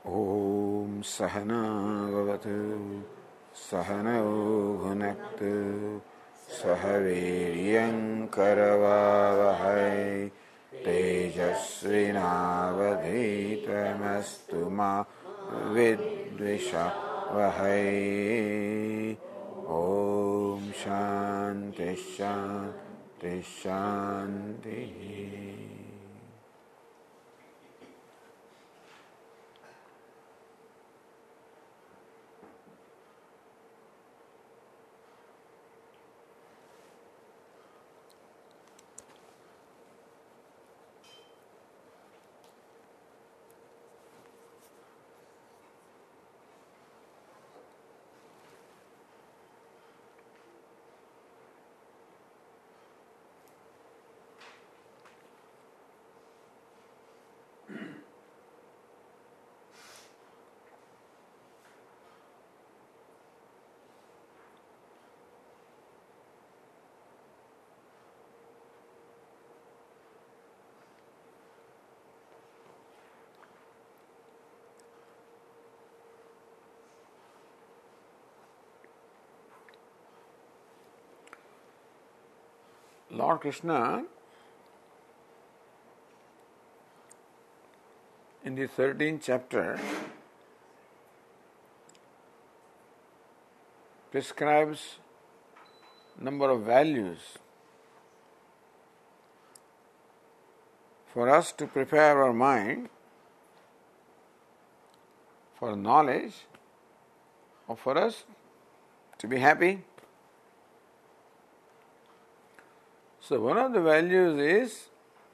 ॐ सहनाववतु सहनौ भुनक्तु सह वीर्यङ्करवावहै तेजस्विनावधीतमस्तु मा विद्विषावहै। ॐ शान्ति शान्ति शान्तिः। Lord Krishna, in the 13th chapter, prescribes number of values for us to prepare our mind for knowledge or for us to be happy. So one of the values is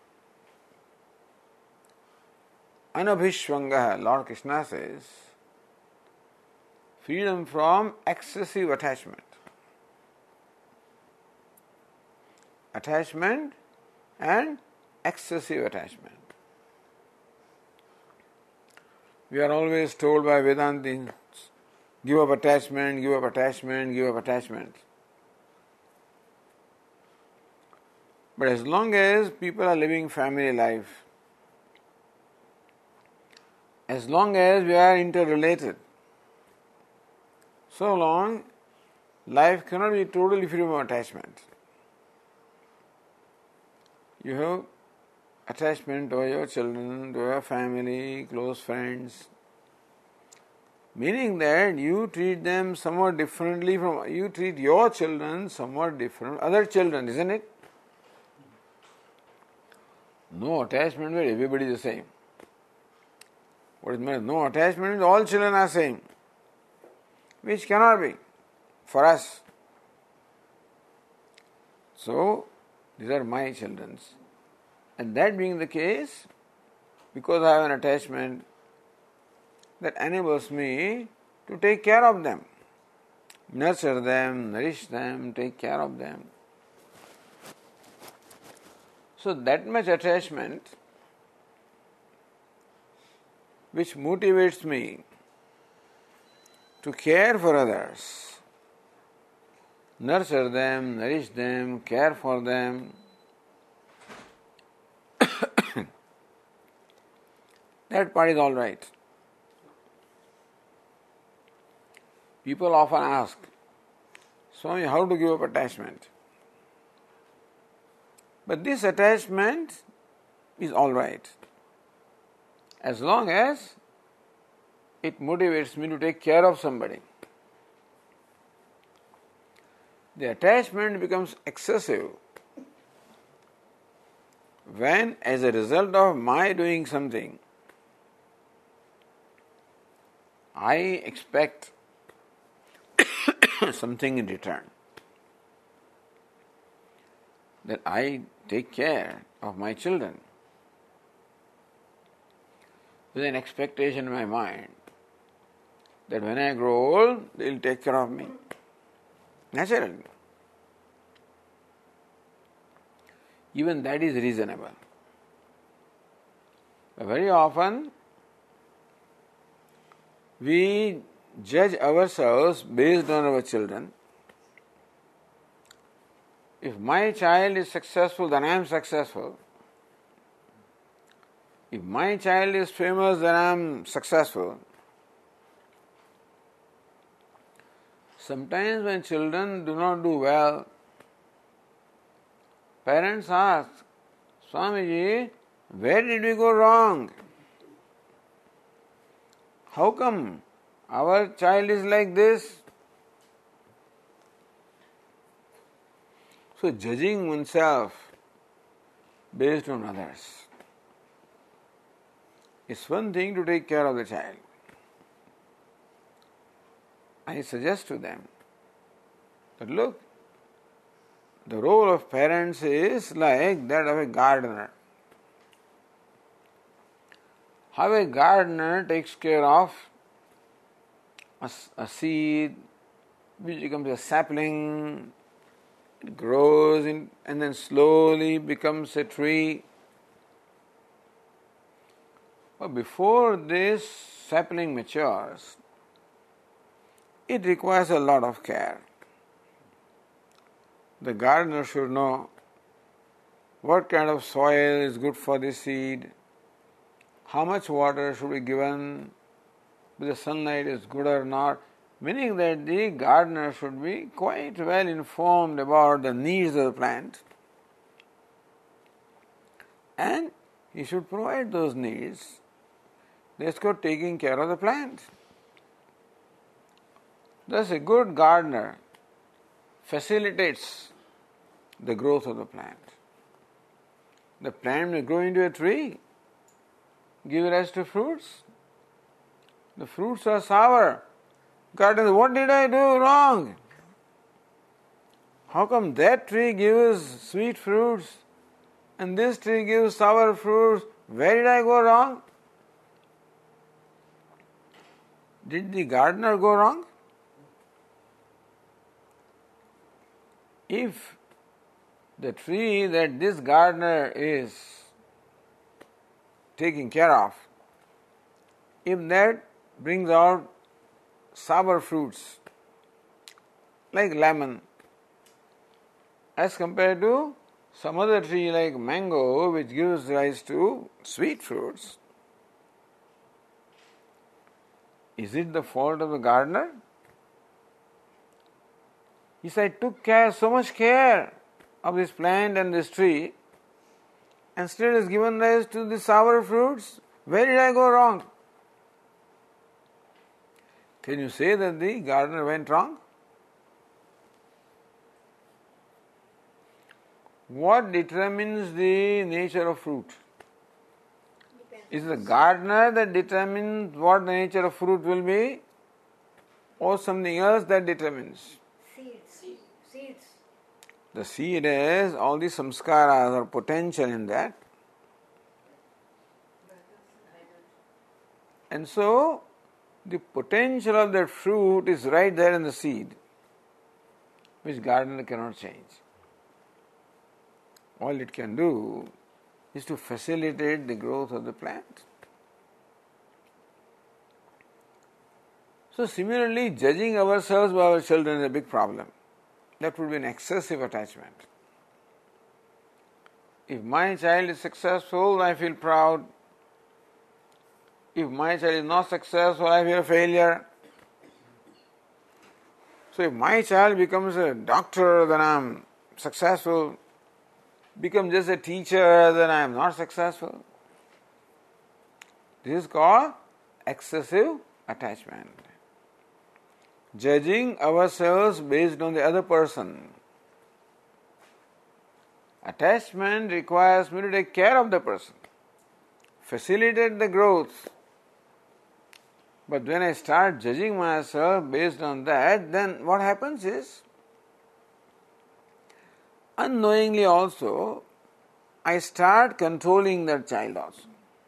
Anabhishvangaha. Lord Krishna says, freedom from excessive attachment. Attachment and excessive attachment. We are always told by Vedantis, give up attachment, give up attachment, give up attachment. But as long as people are living family life, as long as we are interrelated, so long life cannot be totally free from attachment. You have attachment to your children, to your family, close friends, meaning that you treat them somewhat differently from, you treat your children somewhat different from other children, isn't it? No attachment where everybody is the same. What is meant? No attachment means all children are same, which cannot be for us. So, these are my children. And that being the case, because I have an attachment, that enables me to take care of them, nurture them, nourish them, take care of them. So that much attachment which motivates me to care for others, nurture them, nourish them, care for them, that part is all right. People often ask, Swami, how to give up attachment? But this attachment is all right, as long as it motivates me to take care of somebody. The attachment becomes excessive when, as a result of my doing something, I expect something in return. That I take care of my children with an expectation in my mind that when I grow old, they will take care of me. Naturally. Even that is reasonable. But very often, we judge ourselves based on our children. If my child is successful, then I am successful. If my child is famous, then I am successful. Sometimes when children do not do well, parents ask, Swamiji, where did we go wrong? How come our child is like this? So judging oneself based on others. It's one thing to take care of the child. I suggest to them that look, the role of parents is like that of a gardener. How a gardener takes care of a seed which becomes a sapling, it grows and then slowly becomes a tree. But before this sapling matures, it requires a lot of care. The gardener should know what kind of soil is good for the seed, how much water should be given, whether sunlight is good or not, meaning that the gardener should be quite well informed about the needs of the plant and he should provide those needs. That's called taking care of the plant. Thus, a good gardener facilitates the growth of the plant. The plant may grow into a tree, give rise to fruits. The fruits are sour. Gardener, what did I do wrong? How come that tree gives sweet fruits and this tree gives sour fruits? Where did I go wrong? Did the gardener go wrong? If the tree that this gardener is taking care of, if that brings out sour fruits like lemon as compared to some other tree like mango which gives rise to sweet fruits, is it the fault of the gardener? He said, I took so much care of this plant and this tree and still has given rise to the sour fruits. Where did I go wrong? Can you say that the gardener went wrong? What determines the nature of fruit? Is it the gardener that determines what the nature of fruit will be, or something else that determines? Seeds. The seed has all the samskaras or potential in that. And so, the potential of that fruit is right there in the seed, which gardener cannot change. All it can do is to facilitate the growth of the plant. So similarly, judging ourselves by our children is a big problem. That would be an excessive attachment. If my child is successful, I feel proud. If my child is not successful, I feel a failure. So if my child becomes a doctor, then I am successful. Become just a teacher, then I am not successful. This is called excessive attachment. Judging ourselves based on the other person. Attachment requires me to take care of the person, facilitate the growth. But when I start judging myself based on that, then what happens is, unknowingly also, I start controlling that child also.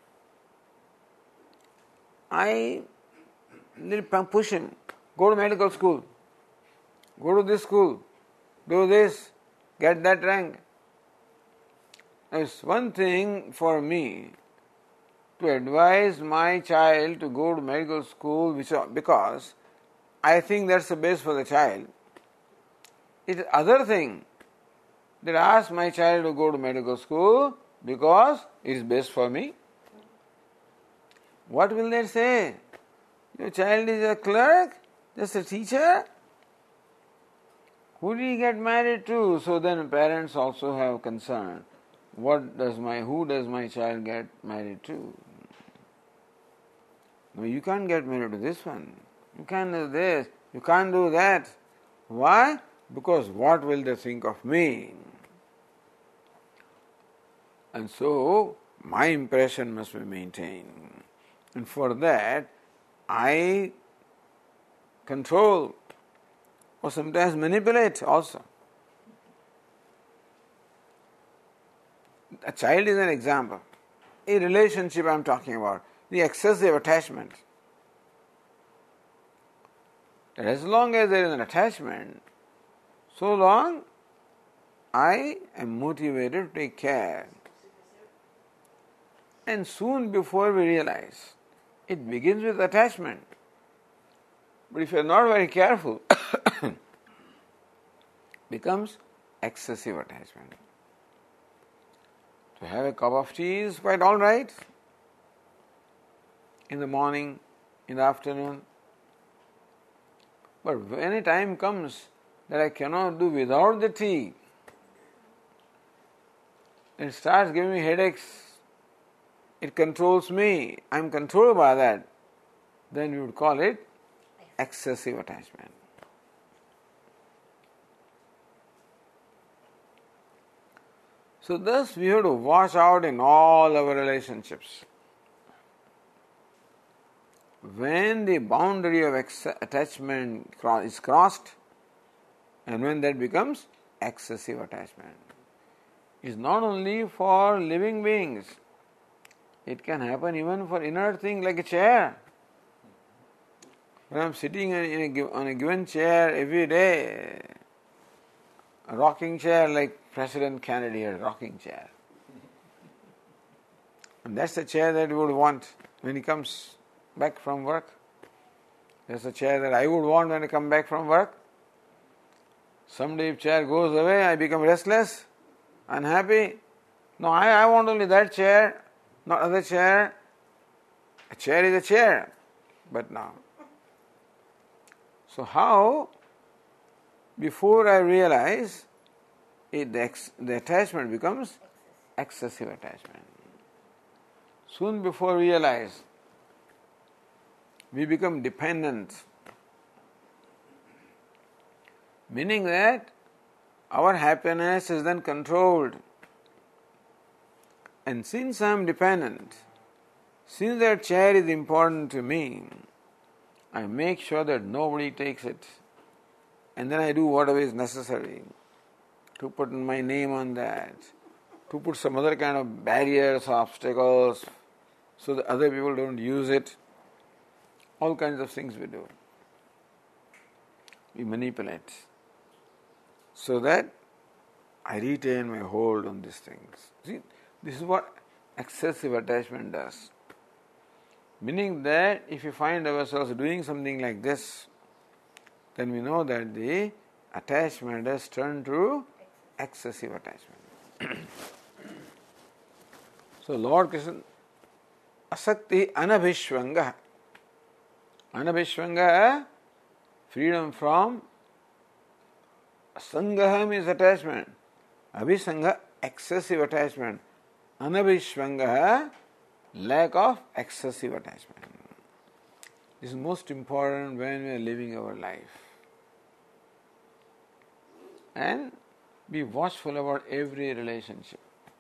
I push him, go to medical school, go to this school, do this, get that rank. Now it's one thing for me to advise my child to go to medical school because I think that's the best for the child. It is other thing that I ask my child to go to medical school because it is best for me. What will they say? Your child is a clerk, just a teacher? Who did he get married to? So then parents also have concern. Who does my child get married to? No, you can't get married to this one. You can't do this. You can't do that. Why? Because what will they think of me? And so, my impression must be maintained. And for that, I control or sometimes manipulate also. A child is an example. A relationship I am talking about, the excessive attachment. That as long as there is an attachment, so long I am motivated to take care. And soon before we realize, it begins with attachment. But if you are not very careful, becomes excessive attachment. To have a cup of tea is quite all right. In the morning, in the afternoon. But when a time comes that I cannot do without the tea, it starts giving me headaches, it controls me, I am controlled by that, then we would call it excessive attachment. So thus we have to watch out in all our relationships. When the boundary of attachment is crossed, and when that becomes excessive attachment, it's not only for living beings, it can happen even for inert things like a chair. When I'm sitting on a given chair every day, a rocking chair like President Kennedy had a rocking chair. And that's the chair that we would want when he comes back from work. That's the chair that I would want when I come back from work. Someday if chair goes away, I become restless, unhappy. No, I want only that chair, not other chair. A chair is a chair. But now. So how, before I realize, the attachment becomes excessive attachment. Soon before we realize, we become dependent. Meaning that our happiness is then controlled. And since I am dependent, since that chair is important to me, I make sure that nobody takes it. And then I do whatever is necessary to put my name on that, to put some other kind of barriers, obstacles, so that other people don't use it. All kinds of things we do. We manipulate so that I retain my hold on these things. See, this is what excessive attachment does. Meaning that if you find ourselves doing something like this, then we know that the attachment has turned to excessive attachment. So Lord Krishna, asakti anabhishvanga. Anabhishvanga, freedom from sangha means attachment. Abhisangha, excessive attachment. Anabhishvanga, lack of excessive attachment. This is most important when we are living our life. And be watchful about every relationship.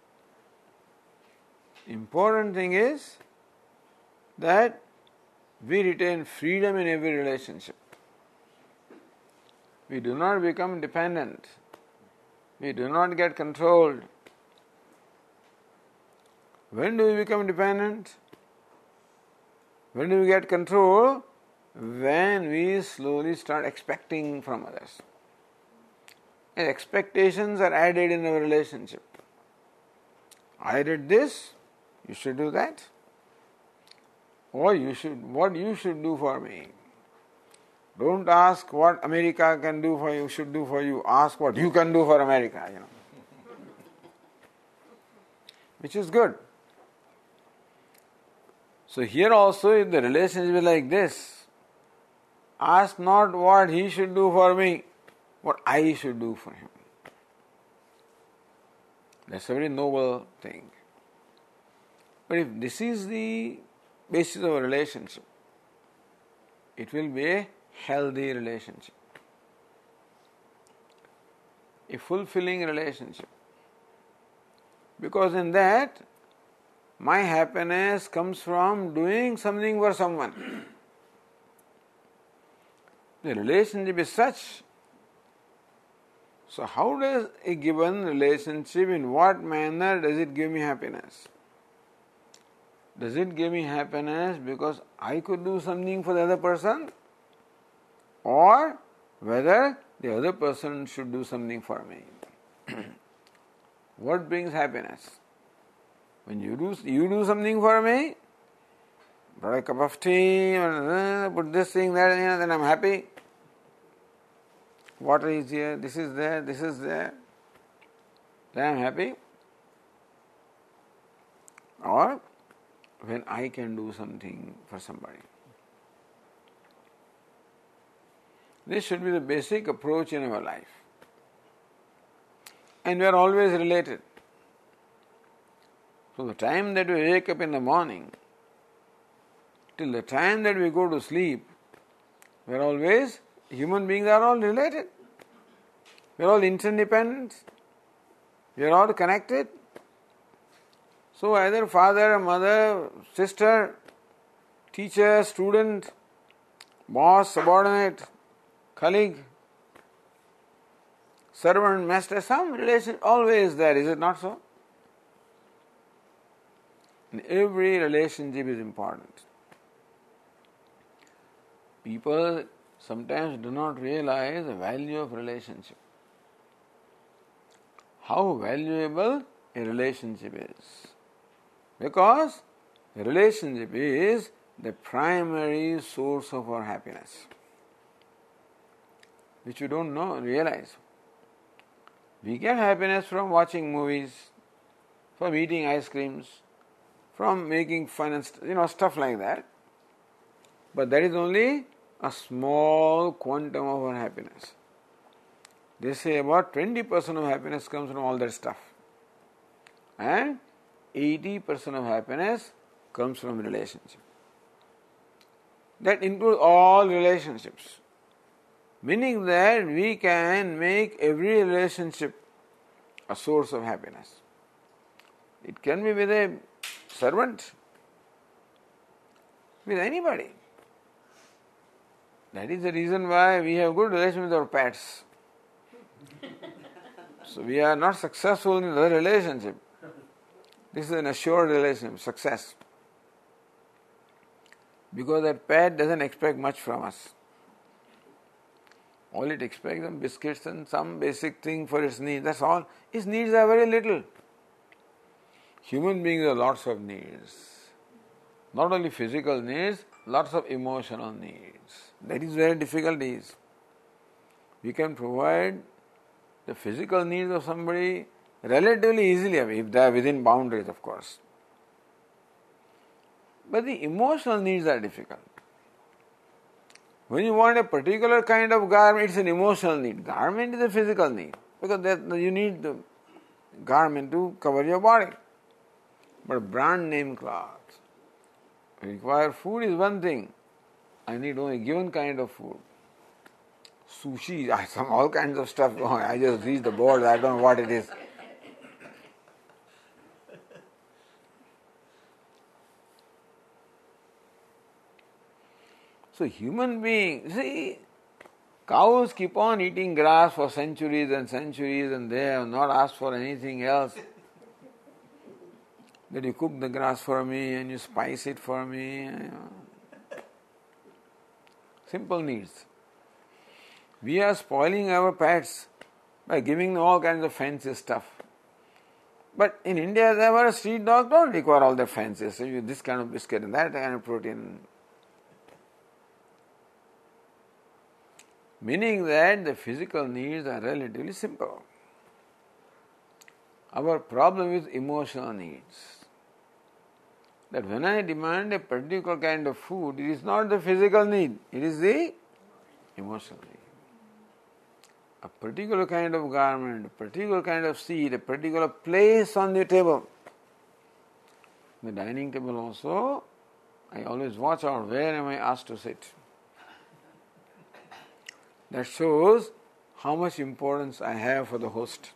Important thing is that we retain freedom in every relationship. We do not become dependent. We do not get controlled. When do we become dependent? When do we get control? When we slowly start expecting from others. And expectations are added in our relationship. I did this, you should do that. Or what you should do for me. Don't ask what America can do for you, should do for you. Ask what you can do for America, Which is good. So here also, if the relationship is like this, ask not what he should do for me, what I should do for him. That's a very noble thing. But if this is the basis of a relationship, it will be a healthy relationship, a fulfilling relationship. Because in that, my happiness comes from doing something for someone. The relationship is such. So how does a given relationship, in what manner does it give me happiness? Does it give me happiness because I could do something for the other person? Or whether the other person should do something for me? What brings happiness? When you do something for me, brought a cup of tea, put this thing there, then I'm happy. Water is here, this is there, then I'm happy. Or when I can do something for somebody. This should be the basic approach in our life. And we are always related. So the time that we wake up in the morning, till the time that we go to sleep, we are always, human beings are all related. We are all interdependent. We are all connected. So either father, mother, sister, teacher, student, boss, subordinate, colleague, servant, master, some relation always there, is it not so? And every relationship is important. People sometimes do not realize the value of relationship. How valuable a relationship is. Because a relationship is the primary source of our happiness, which we don't realize. We get happiness from watching movies, from eating ice creams, from making fun and stuff like that. But that is only a small quantum of our happiness. They say about 20% of happiness comes from all that stuff. And 80% of happiness comes from relationship. That includes all relationships. Meaning that we can make every relationship a source of happiness. It can be with a servant, with anybody. That is the reason why we have good relation with our pets. So we are not successful in the relationship. This is an assured relationship, success. Because that pet doesn't expect much from us. All it expects are biscuits and some basic thing for its needs. That's all. Its needs are very little. Human beings have lots of needs. Not only physical needs, lots of emotional needs. That is where difficulty is. We can provide the physical needs of somebody relatively easily, if they are within boundaries, of course. But the emotional needs are difficult. When you want a particular kind of garment, it's an emotional need. Garment is a physical need, because you need the garment to cover your body. But brand name clothes, require food is one thing. I need only given kind of food. Sushi, all kinds of stuff. I just read the board, I don't know what it is. So human beings, see, cows keep on eating grass for centuries and centuries, and they have not asked for anything else. That you cook the grass for me and you spice it for me. Simple needs. We are spoiling our pets by giving them all kinds of fancy stuff. But in India, our street dog don't require all the fancy. So you this kind of biscuit and that kind of protein. Meaning that the physical needs are relatively simple. Our problem is emotional needs. that when I demand a particular kind of food, it is not the physical need, it is the emotional need. A particular kind of garment, a particular kind of seat, a particular place on the table. The dining table also, I always watch out where am I asked to sit. That shows how much importance I have for the host.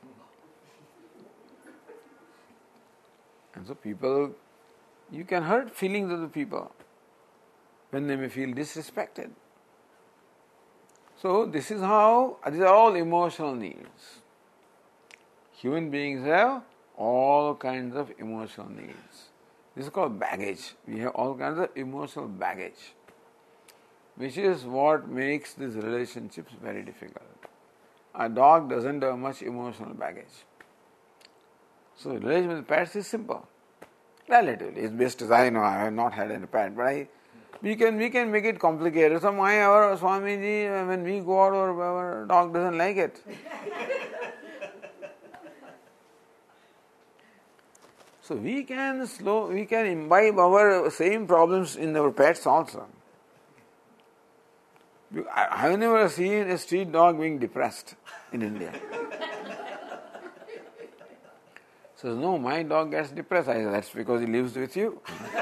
And so people, you can hurt feelings of the people when they may feel disrespected. So these are all emotional needs. Human beings have all kinds of emotional needs. This is called baggage. We have all kinds of emotional baggage, which is what makes these relationships very difficult. A dog doesn't have much emotional baggage. So relation with pets is simple. Relatively. As best as I know, I have not had any pet, but we can make it complicated. So our Swamiji, when we go out, our dog doesn't like it. So we can imbibe our same problems in our pets also. I have never seen a street dog being depressed in India. So no, my dog gets depressed. I say, that's because he lives with you.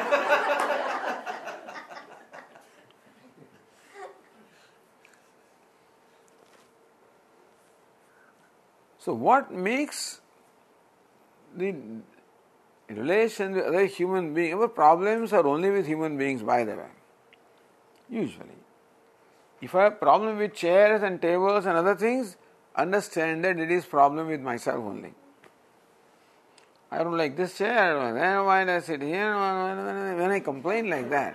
So what makes the relation with other human beings, our problems are only with human beings, by the way, usually. If I have problem with chairs and tables and other things, understand that it is problem with myself only. I don't like this chair, why do I sit here? When I complain like that,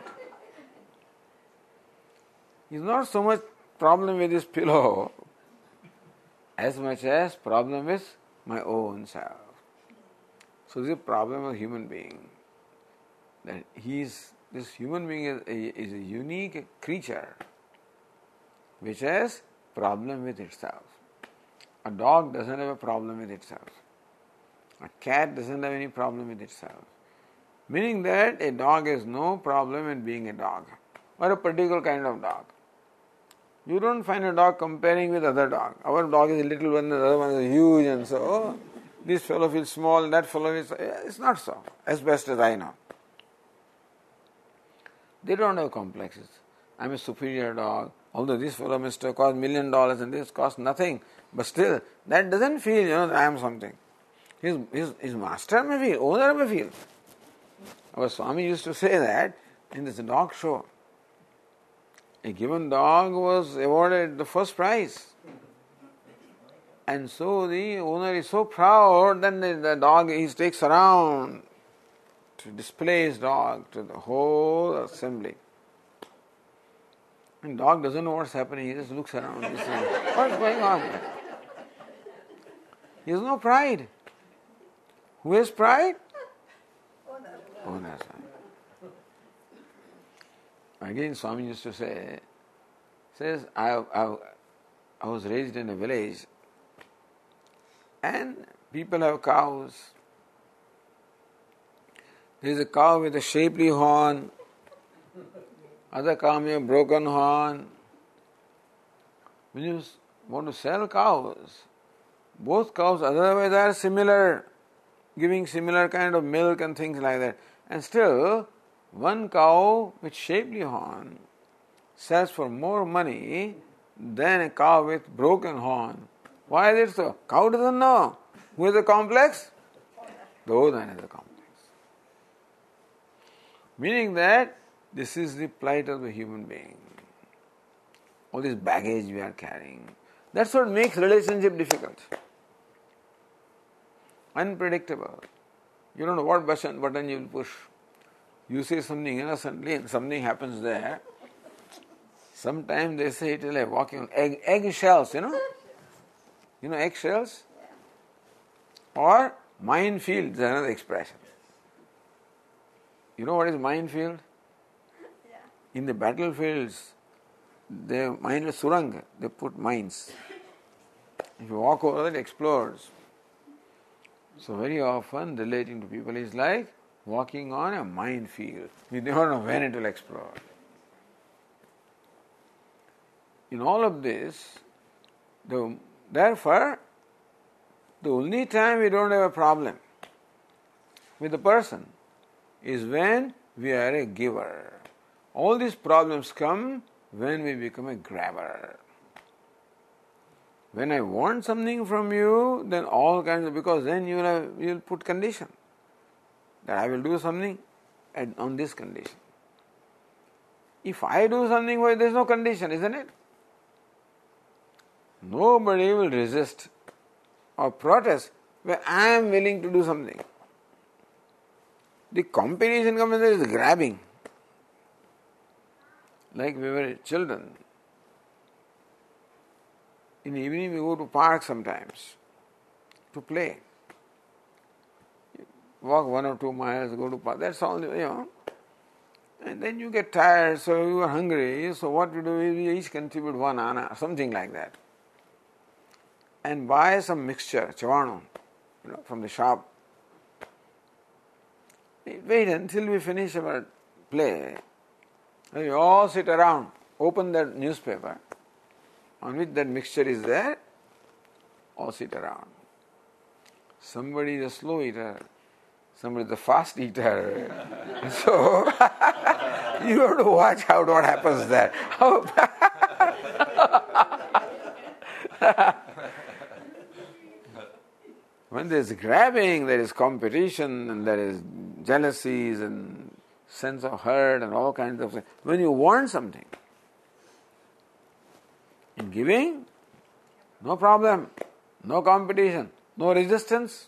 it's not so much problem with this pillow as much as problem with my own self. So this is a problem of human being. That this human being is a unique creature which has problem with itself. A dog doesn't have a problem with itself. A cat doesn't have any problem with itself. Meaning that a dog has no problem in being a dog or a particular kind of dog. You don't find a dog comparing with other dog. Our dog is a little one, the other one is huge, and so this fellow feels small, that fellow is... It's not so, as best as I know. They don't have complexes. I'm a superior dog, although this fellow must have cost $1 million and this cost nothing, but still, that doesn't feel, that I am something. His master may feel, owner may feel. Our Swami used to say that in this dog show. A given dog was awarded the first prize. And so the owner is so proud, then the dog he takes around to display his dog to the whole assembly. And dog doesn't know what's happening, he just looks around and says, what's going on? He has no pride. Who has pride? Owner. Again, Swami used to say, I was raised in a village and people have cows. There is a cow with a shapely horn, other cow with a broken horn. When you want to sell cows, both cows otherwise are similar, giving similar kind of milk and things like that. And still, one cow with shapely horn sells for more money than a cow with broken horn. Why is it so? Cow doesn't know. Who is the complex? The owner has the complex. Meaning that this is the plight of the human being. All this baggage we are carrying. That's what makes relationship difficult. Unpredictable. You don't know what button you will push. You say something innocently and something happens there. Sometimes they say it is like walking on egg shells, You know egg shells? Or minefield is another expression. You know what is minefield? Yeah. In the battlefields, they mine a surang, they put mines. If you walk over it explodes. So very often relating to people is like walking on a minefield. We never know when it will explode. In all of this, therefore, the only time we don't have a problem with the person is when we are a giver. All these problems come when we become a grabber. When I want something from you, then all kinds of, because then you will put condition that I will do something on this condition. If I do something for you, there is no condition, isn't it? Nobody will resist or protest when I am willing to do something. The competition comes when there is grabbing. Like we were children. In the evening we go to park sometimes to play. Walk 1 or 2 miles, go to park. That's all, And then you get tired, so you are hungry. So what we do is we each contribute 1 anna, something like that. And buy some mixture, chavanu, from the shop. Wait until we finish our play. And we all sit around, open that newspaper on which that mixture is there, all sit around. Somebody is a slow eater, somebody is a fast eater. So you have to watch out what happens there. When there is grabbing, there is competition, and there is jealousies and sense of hurt and all kinds of things. When you want something, in giving, no problem, no competition, no resistance.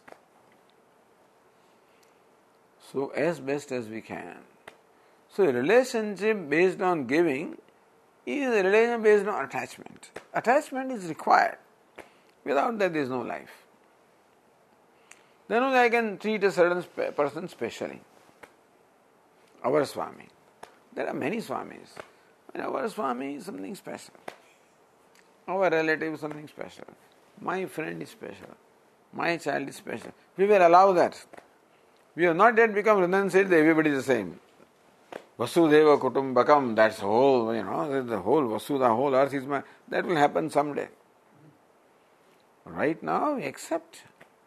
So as best as we can. So a relationship based on giving is a relationship based on attachment. Attachment is required. Without that there is no life. Then only I can treat a certain person specially. Our Swami. There are many Swamis. And our Swami is something special. Our relative is something special. My friend is special. My child is special. We will allow that. We have not yet become Vrindavan said that everybody is the same. Vasudeva Kutumbakam, that's whole, the whole Vasudha, whole earth is mine. That will happen someday. Right now, we accept.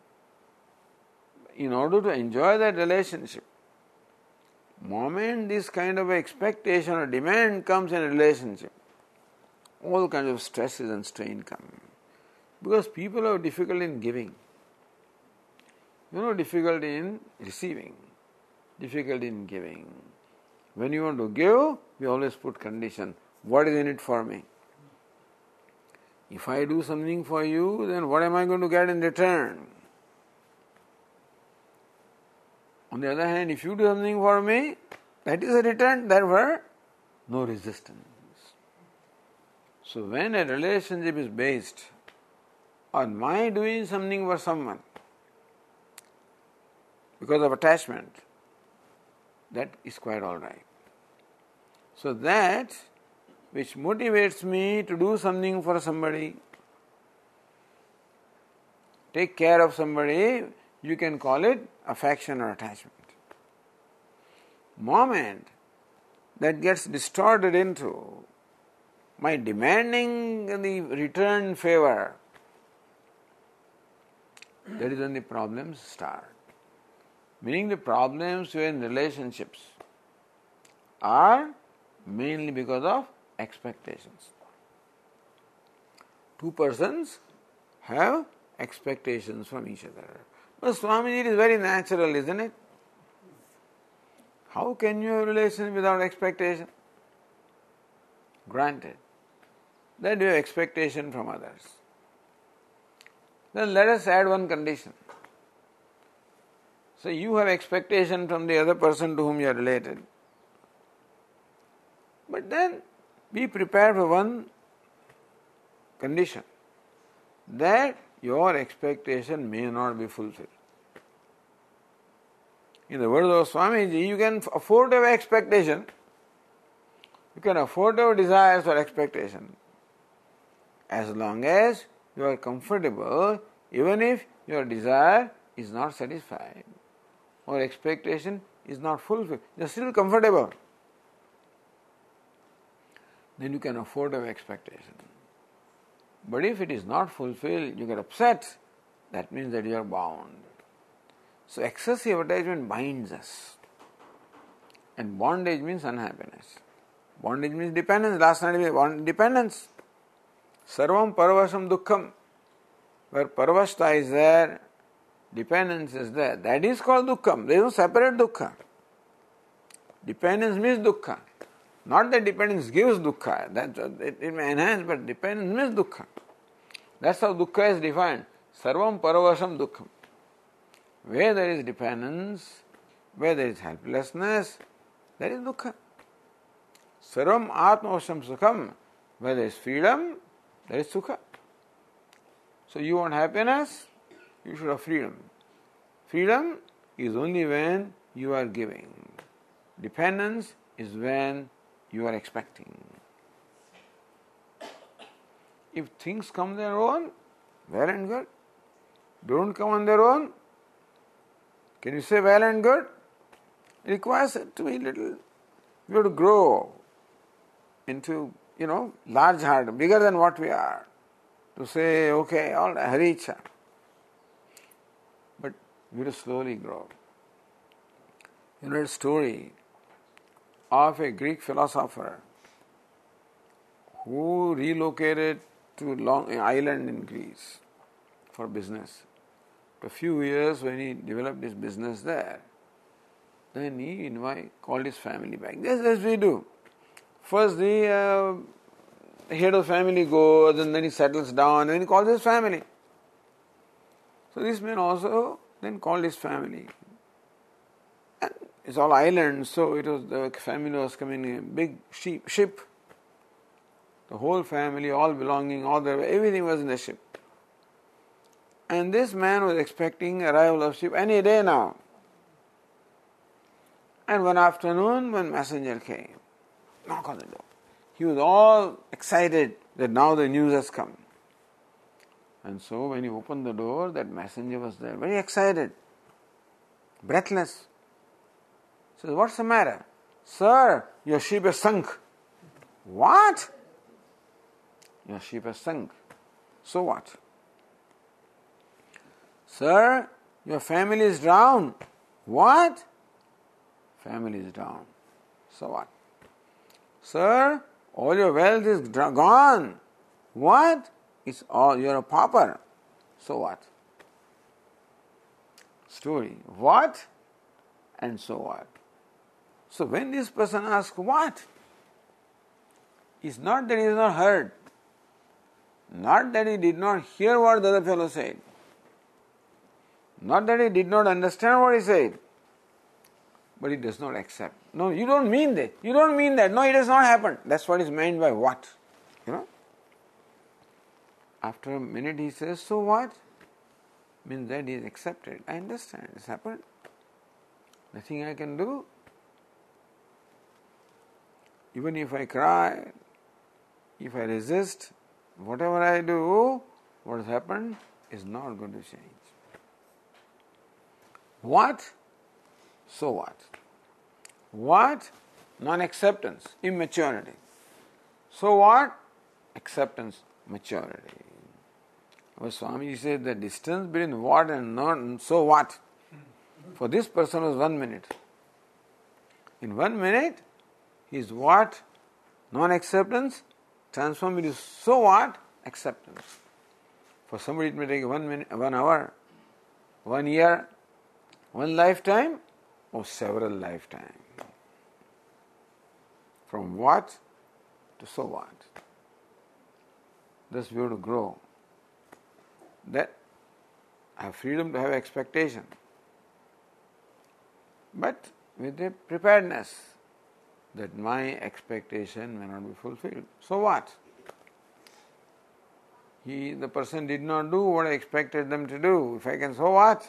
In order to enjoy that relationship, moment this kind of expectation or demand comes in a relationship, all kinds of stresses and strain come. Because people have difficulty in giving. Difficulty in receiving. Difficulty in giving. When you want to give, we always put condition. What is in it for me? If I do something for you, then what am I going to get in return? On the other hand, if you do something for me, that is a return, therefore, no resistance. So when a relationship is based on my doing something for someone because of attachment, that is quite all right. So that which motivates me to do something for somebody, take care of somebody, you can call it affection or attachment. Moment that gets distorted into my demanding the return favor, that is when the problems start. Meaning the problems in relationships are mainly because of expectations. Two persons have expectations from each other. But Swamiji, it is very natural, isn't it? How can you have a relationship without expectation? Granted that you have expectation from others. Then let us add one condition. So you have expectation from the other person to whom you are related. But then be prepared for one condition, that your expectation may not be fulfilled. In the words of Swamiji, you can afford to have expectation. You can afford to have desires or expectation. As long as you are comfortable, even if your desire is not satisfied or expectation is not fulfilled, you are still comfortable. Then you can afford to have expectation. But if it is not fulfilled, you get upset. That means that you are bound. So excessive attachment binds us. And bondage means unhappiness. Bondage means dependence. Last night we wanted dependence. Sarvam paravasham dukkham. Where paravashta is there, dependence is there. That is called dukkham. There is no separate dukkha. Dependence means dukkha. Not that dependence gives dukkha. It may enhance, but dependence means dukkha. That's how dukkha is defined. Sarvam paravasham dukkham. Where there is dependence, where there is helplessness, there is dukkha. Sarvam atmavasham sukham. Where there is freedom, there is sukha. So you want happiness, you should have freedom. Freedom is only when you are giving. Dependence is when you are expecting. If things come their own, well and good. Don't come on their own, can you say well and good? It requires to be little. We have to grow into, large heart, bigger than what we are. To say, okay, all right, Haricha. But we have to slowly grow. A story of a Greek philosopher who relocated to an island in Greece for business. For a few years when he developed his business there, then he called his family back. Just as we do. First the head of the family goes, and then he settles down, and then he calls his family. So this man also then called his family. And it's all islands, so the family was coming in a big ship. The whole family, all belonging, everything was in the ship. And this man was expecting arrival of ship any day now. And one afternoon, when messenger came, knock on the door. He was all excited that now the news has come. And so when he opened the door, that messenger was there, very excited, breathless. He says, what's the matter? Sir, your ship has sunk. What? Your ship has sunk. So what? Sir, your family is drowned. What? Family is drowned. So what? Sir, all your wealth is gone. What? You're a pauper. So what? Story. What? And so what? So when this person asks what? It's not that he has not heard. Not that he did not hear what the other fellow said. Not that he did not understand what he said. But he does not accept. No, you don't mean that. You don't mean that. No, it has not happened. That's what is meant by what. After a minute he says, so what? Means that he is accepted. I understand. It's happened. Nothing I can do. Even if I cry, if I resist, whatever I do, what has happened is not going to change. What? So what? What? Non-acceptance, immaturity. So what? Acceptance, maturity. Our Swami said the distance between what and not and so what for this person was 1 minute. In 1 minute, his what? Non-acceptance transformed into so what? Acceptance. For somebody it may take 1 minute, 1 hour, 1 year, 1 lifetime, or several lifetimes. From what to so what. Thus we have to grow. That I have freedom to have expectation. But with a preparedness that my expectation may not be fulfilled. So what? The person did not do what I expected them to do. If I can, so what?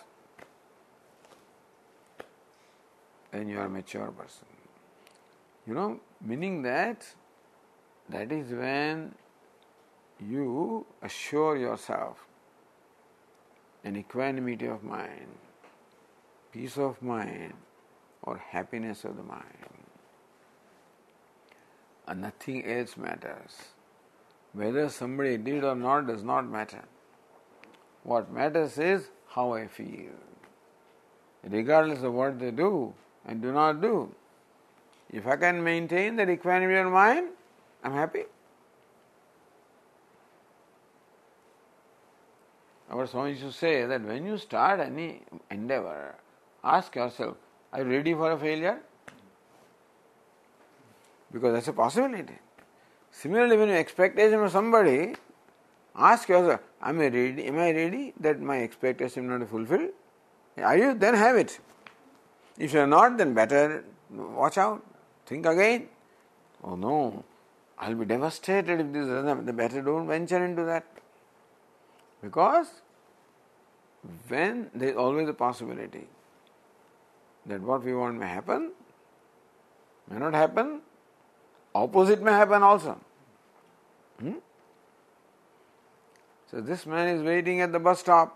Then you are a mature person. Meaning that is when you assure yourself an equanimity of mind, peace of mind, or happiness of the mind. And nothing else matters. Whether somebody did or not does not matter. What matters is how I feel. Regardless of what they do and do not do. If I can maintain that equanimity of mind, I'm happy. Our Swami used to say that when you start any endeavor, ask yourself, are you ready for a failure? Because that's a possibility. Similarly, when you expectation from somebody, ask yourself, am I ready that my expectation will not be fulfilled? Are you? Then have it. If you are not, then better watch out. Think again. Oh no, I'll be devastated if this doesn't. The better don't venture into that. Because when there is always a possibility that what we want may happen, may not happen, opposite may happen also. So this man is waiting at the bus stop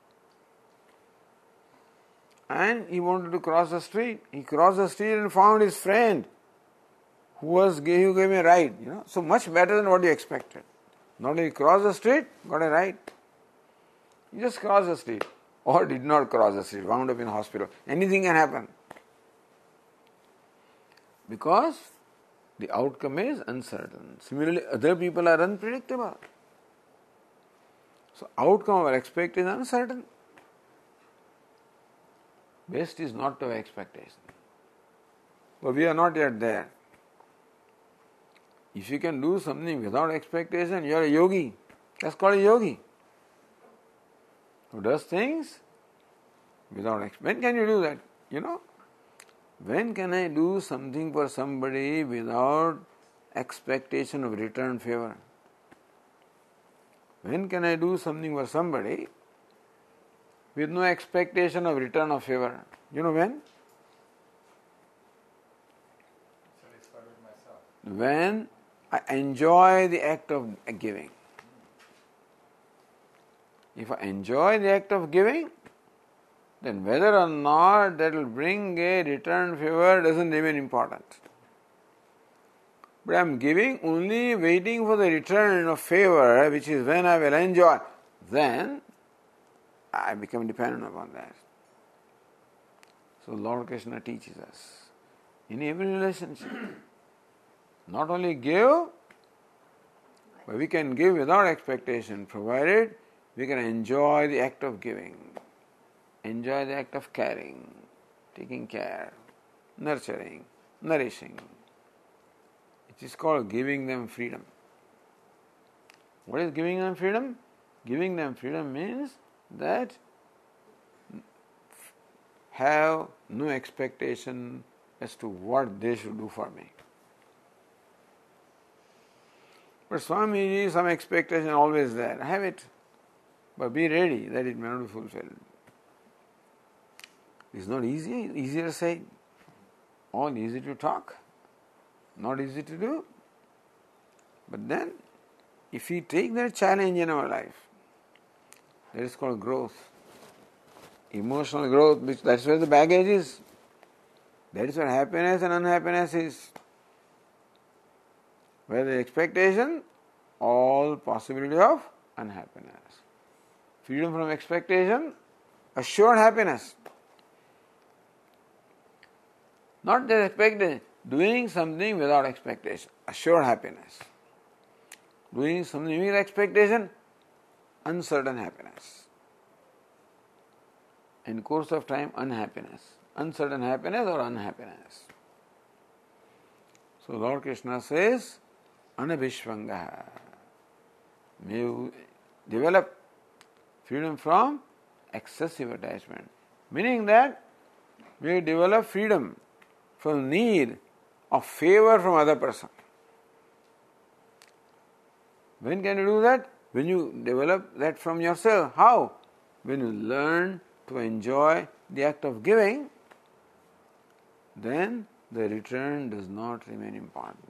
and he wanted to cross the street. He crossed the street and found his friend who gave him a ride. So much better than what he expected. Not only crossed the street, got a ride. He just crossed the street or did not cross the street, wound up in hospital. Anything can happen. Because the outcome is uncertain. Similarly, other people are unpredictable. So outcome or expect is uncertain. Best is not to have expectation. But we are not yet there. If you can do something without expectation, you are a yogi. That's called a yogi. Who does things without expectation. When can you do that? When can I do something for somebody without expectation of return favor? When can I do something for somebody with no expectation of return of favor? You know when? When I enjoy the act of giving. If I enjoy the act of giving, then whether or not that will bring a return favor doesn't remain important. But I am giving only waiting for the return of favor, which is when I will enjoy. Then I become dependent upon that. So Lord Krishna teaches us in every relationship, not only give, but we can give without expectation, provided we can enjoy the act of giving, enjoy the act of caring, taking care, nurturing, nourishing. It is called giving them freedom. What is giving them freedom? Giving them freedom means that have no expectation as to what they should do for me. But Swamiji, some expectation always there. Have it. But be ready that it may not be fulfilled. It's not easy, easier said. All easy to talk, not easy to do. But then, if we take that challenge in our life, that is called growth. Emotional growth, that's where the baggage is. That is where happiness and unhappiness is. Where the expectation, all possibility of unhappiness. Freedom from expectation, assured happiness. Not just expectation, doing something without expectation, assured happiness. Doing something with expectation, uncertain happiness. In course of time, unhappiness. Uncertain happiness or unhappiness. So Lord Krishna says, Anabhishvanga. May you develop freedom from excessive attachment. Meaning that may you develop freedom from need of favor from other person. When can you do that? When you develop that from yourself. How? When you learn to enjoy the act of giving, then the return does not remain important.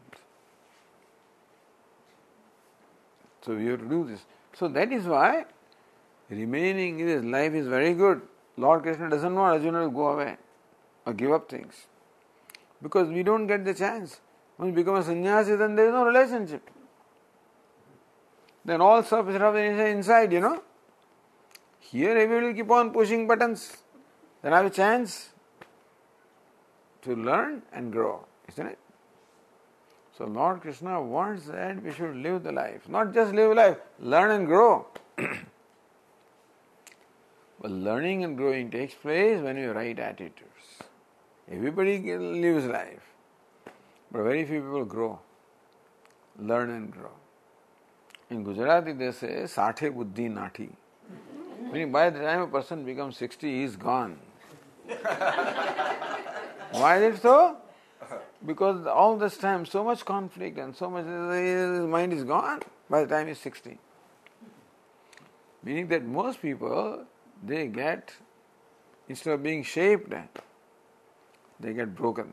So you have to do this. So that is why remaining in his life is very good. Lord Krishna doesn't want Arjuna to go away. or give up things. Because we don't get the chance. When you become a sannyasi, then there is no relationship. Then all stuff is inside, Here everybody will keep on pushing buttons. Then I have a chance to learn and grow, isn't it? So Lord Krishna wants that we should live the life. Not just live life, learn and grow. But learning and growing takes place when you have right attitudes. Everybody lives life, but very few people grow, learn and grow. In Gujarati they say, Sathe buddhi nati. Meaning by the time a person becomes 60, he is gone. Why is it so? Because all this time, so much conflict and so much, his mind is gone by the time he is 60. Meaning that most people, they get, instead of being shaped, they get broken.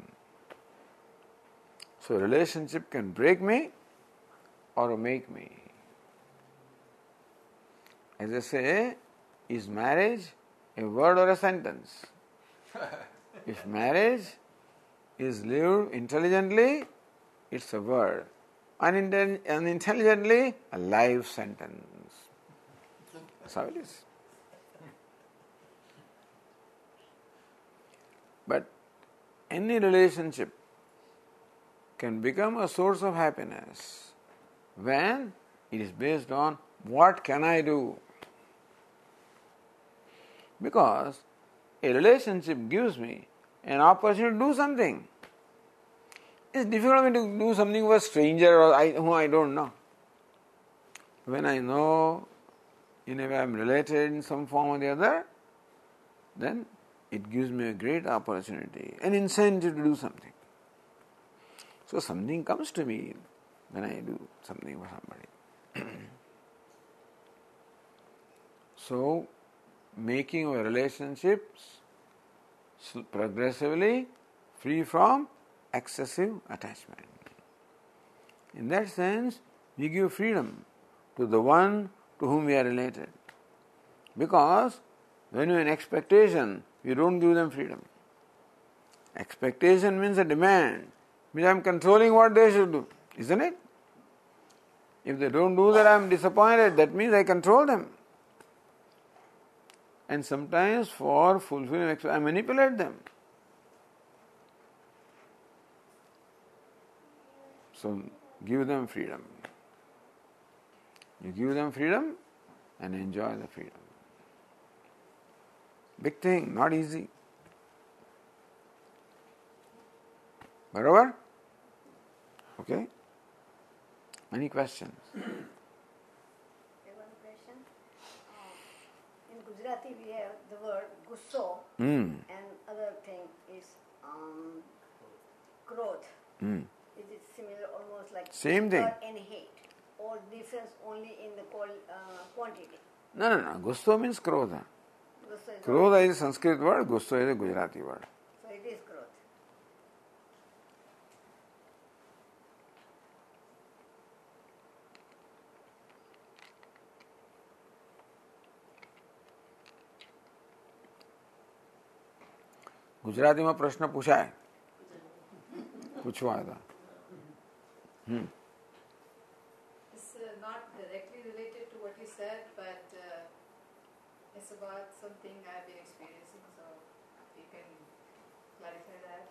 So relationship can break me or make me. As I say, is marriage a word or a sentence? If marriage is lived intelligently, it's a word. Unintelligently, a life sentence. That's how it is. But any relationship can become a source of happiness when it is based on what can I do? Because a relationship gives me an opportunity to do something. It's difficult for me to do something for a stranger or whom I don't know. When I know in a way I am related in some form or the other, then it gives me a great opportunity, an incentive to do something. So something comes to me when I do something for somebody. So making our relationships progressively free from excessive attachment. In that sense, we give freedom to the one to whom we are related. Because when you are in expectation, you don't give them freedom. Expectation means a demand. Means I am controlling what they should do, isn't it? If they don't do that, I am disappointed. That means I control them. And sometimes for fulfilling, I manipulate them. So give them freedom. You give them freedom and enjoy the freedom. Big thing, not easy. Barabar? Okay? Any questions? One question. In Gujarati we have the word gusso Mm. and other thing is growth. Mm. Is it similar, almost like Same thing. anger and hate, or difference only in the quantity? No. Gusto means krodha. Gusso is Krodha is a Sanskrit word, gusto is a Gujarati word. so it is growth. Gujarati में प्रश्न पूछा है पूछवाया था It's not directly related to what you said, but it's about something I've been experiencing, so you can clarify that.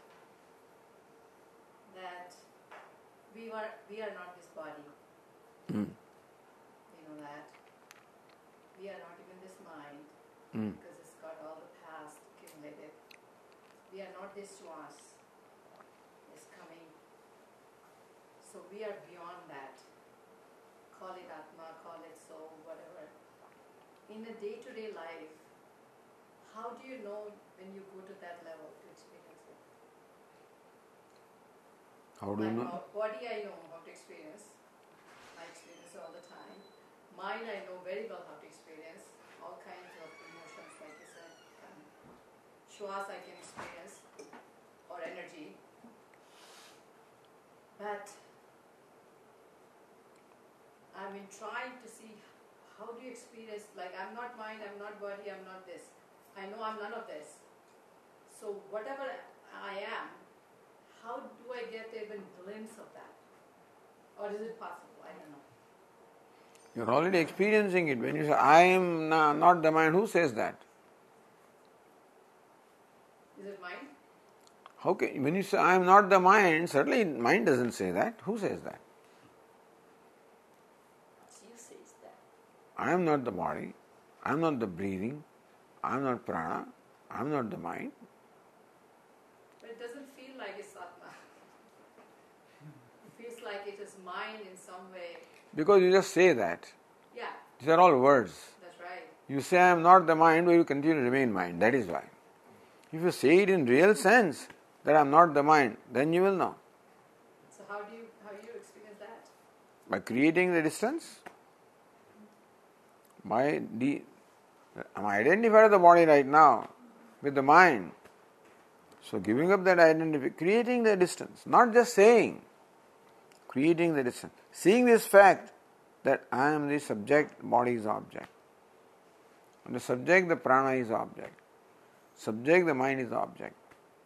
That we are not this body. Mm. You know that. We are not even this mind, Mm. because it's got all the past accumulated. We are not this Shwas. It's coming. So we are beyond that. Call it Atma, call it soul, whatever. In a day-to-day life, how do you know when you go to that level to experience it? How do you know? Body I know how to experience. I experience it all the time. Mind I know very well how to experience. All kinds of emotions, like you said. Shwas I can experience, or energy. But I've been trying to see how do you experience, like I'm not mind, I'm not body, I'm not this. I know I'm none of this. So whatever Or is it possible? I don't know. You're already experiencing it. When you say, I am not the mind, who says that? Is it mind? When you say, I am not the mind, certainly mind doesn't say that. Who says that? You says that. I am not the body. I am not the breathing. I am not prana. I am not the mind. But it doesn't feel like it's Atma. It feels like it is mind in some way. Because you just say that. Yeah, These are all words. that's right. You say, I am not the mind, but you continue to remain mind. That is why. If you say it in real sense, that I am not the mind, then you will know. So how do you experience that? By creating the distance, I identify the body right now with the mind. So giving up that identity, creating the distance, not just saying, creating the distance. Seeing this fact that I am the subject, body is object. And the subject, the prana is object. Subject, the mind is object.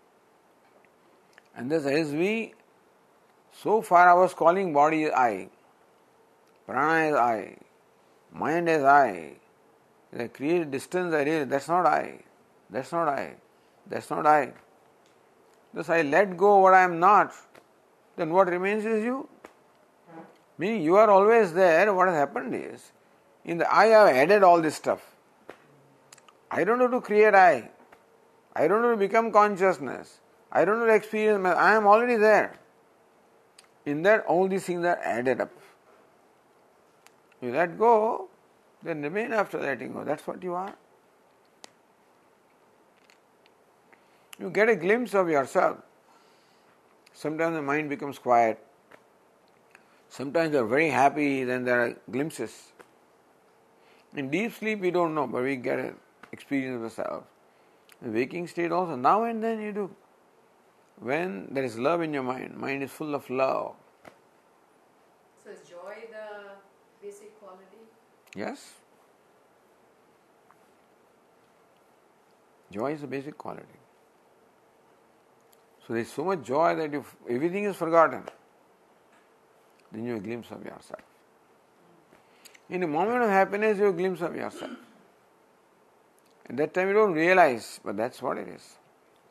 And thus so far I was calling body as I, prana as I, mind as I. If I create distance, I realize that's not I, that's not I, that's not I. Thus I let go what I am not, then what remains is you. Meaning you are always there. What has happened is, in the I have added all this stuff. I don't know to create I. I don't know to become consciousness. I don't know to experience. I am already there. In that, all these things are added up. You let go, then remain after letting go. That's what you are. You get a glimpse of yourself. Sometimes the mind becomes quiet. Sometimes you are very happy, then there are glimpses. In deep sleep we don't know, but we get an experience of the self. In waking state also, now and then you do. When there is love in your mind is full of love. So is joy the basic quality? Yes? Joy is the basic quality. So there is so much joy that if everything is forgotten, then you have a glimpse of yourself. In a moment of happiness, you have a glimpse of yourself. At that time you don't realize, but that's what it is.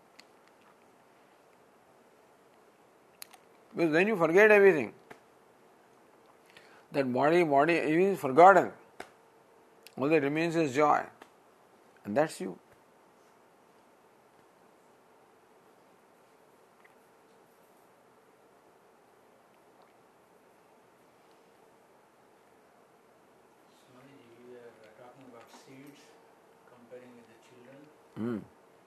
Because then you forget everything. That body, everything is forgotten. All that remains is joy. And that's you. Swamiji, we are talking about seeds, comparing with the children. Mm.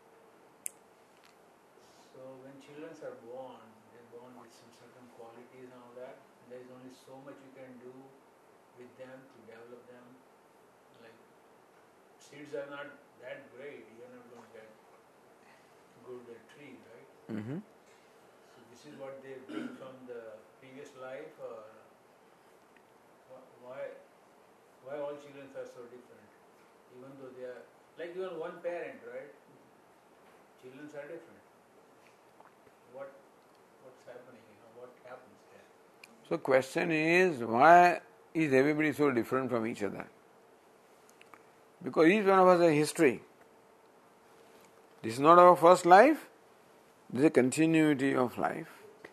So when children are born, they're born with some certain qualities and all that. And there is only so much you can do with them to develop them. Like seeds are not that great. You're not going to get good tree, right? Mm-hmm. So this is what they bring from the previous life, or why all children are so different? Even though they are like even one parent, right? Children are different. What's happening? What happens there? So question is, why is everybody so different from each other? Because each one of us has a history. This is not our first life, this is a continuity of life.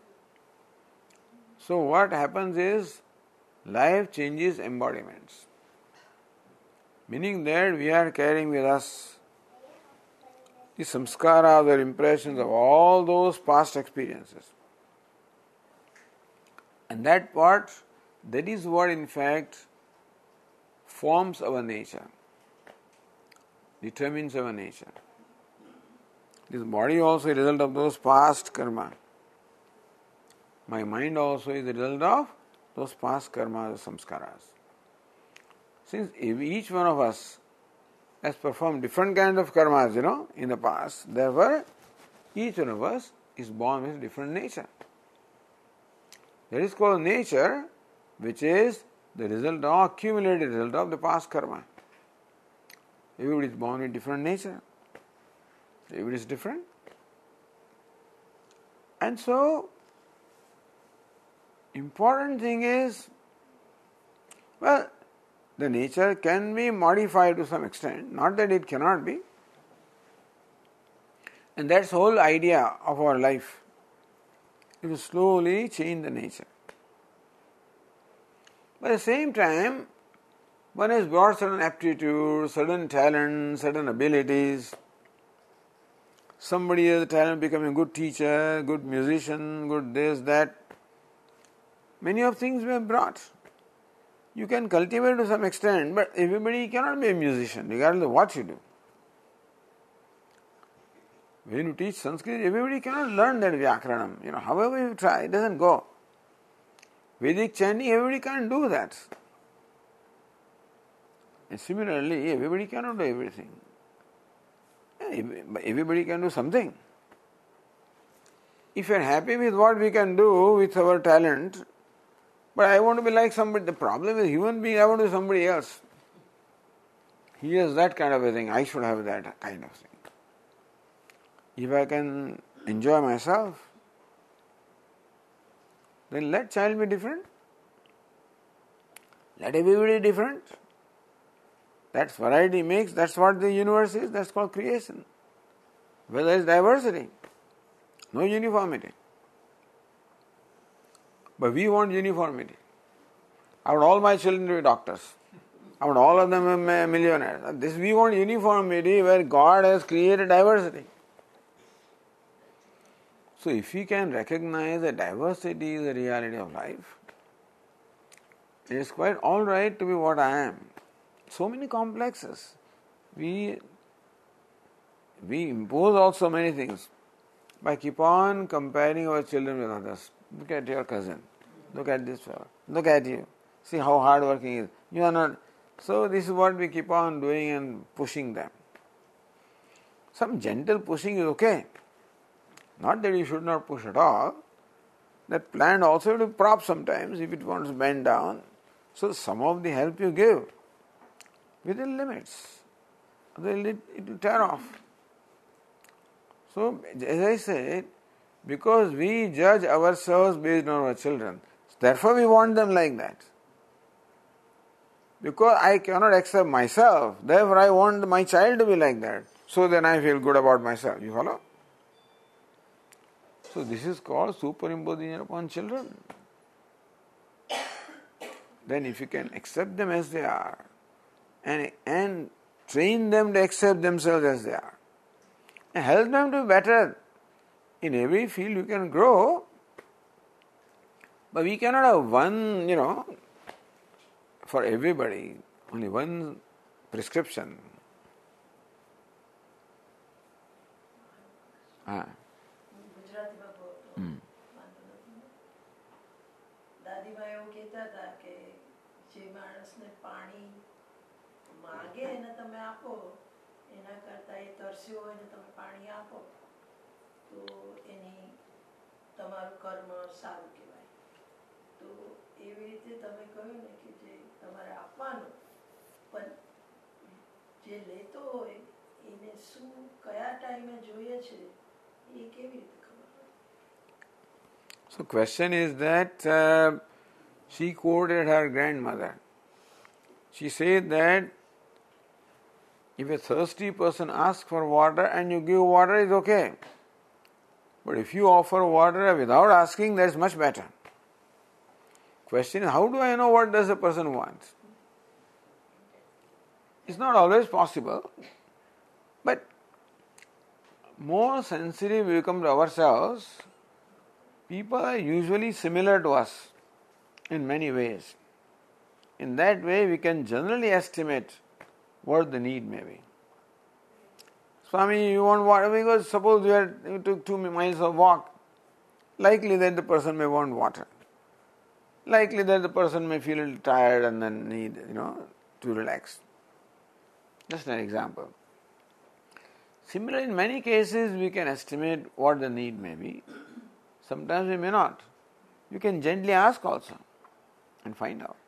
So what happens is, life changes embodiments. Meaning that we are carrying with us the samskaras or impressions of all those past experiences. And that is what in fact forms our nature, determines our nature. This body also is a result of those past karma. My mind also is the result of those past karmas, samskaras. Since each one of us has performed different kinds of karmas, in the past, therefore, each one of us is born with a different nature. That is called nature, which is the result of, accumulated result of the past karma. Everybody is born with different nature. Everybody is different. And so, important thing is, well, the nature can be modified to some extent, not that it cannot be. And that's the whole idea of our life. It will slowly change the nature. But at the same time, one has brought certain aptitude, certain talent, certain abilities. Somebody has a talent becoming a good teacher, good musician, good this, that. Many of things we have brought. You can cultivate to some extent, but everybody cannot be a musician, regardless of what you do. When you teach Sanskrit, everybody cannot learn that Vyakaranam. However you try, it doesn't go. Vedic chanting, everybody can't do that. And similarly, everybody cannot do everything. Everybody can do something. If you are happy with what we can do with our talent, but I want to be like somebody, the problem is human being, I want to be somebody else. He has that kind of a thing, I should have that kind of thing. If I can enjoy myself, then let child be different. Let everybody be different. That's variety makes, that's what the universe is, that's called creation. Where there is diversity, no uniformity. But we want uniformity. I want all my children to be doctors. I want all of them millionaires. We want uniformity where God has created diversity. So if we can recognize that diversity is the reality of life, it is quite all right to be what I am. So many complexes. We impose also many things by keep on comparing our children with others. Look at your cousin. Look at this fellow. Look at you. See how hardworking he is. You are not. So this is what we keep on doing and pushing them. Some gentle pushing is okay. Not that you should not push at all. That plant also will prop sometimes if it wants to bend down. So some of the help you give within limits. Otherwise it will tear off. So as I said, because we judge ourselves based on our children, therefore we want them like that. Because I cannot accept myself, therefore I want my child to be like that. So then I feel good about myself. You follow? So this is called superimposition upon children. Then if you can accept them as they are and train them to accept themselves as they are and help them to be better, in every field you can grow, but we cannot have one, for everybody, only one prescription. ગુજરાતીમાં બહુ વાંધો નથી. દાદીમાં એવું કહેતા હતા કે જે માણસને પાણી માગે એને તમે આપો, એના કરતા એ તરસ્યો હોય ને તમે પાણી આપો તો એની તમારું કર્મ સારું કહેવાય. તો એવી રીતે તમે કહ્યું ને કે જે તમારે આપવાનું, પણ જે લેતો હોય એને શું કયા ટાઈમે જોઈએ છે એ કેવી રીતે ખબર પડે? So question is that she quoted her grandmother. She said that if a thirsty person asks for water and you give water, it's okay. But if you offer water without asking, that's much better. Question is, how do I know what does the person want? It's not always possible, but more sensitive we become to ourselves, people are usually similar to us in many ways. In that way, we can generally estimate what the need may be. Swami, you want water? Because suppose you took 2 miles of walk, likely that the person may want water. Likely that the person may feel a little tired and then need, to relax. Just an example. Similarly, in many cases, we can estimate what the need may be. Sometimes we may not. You can gently ask also and find out.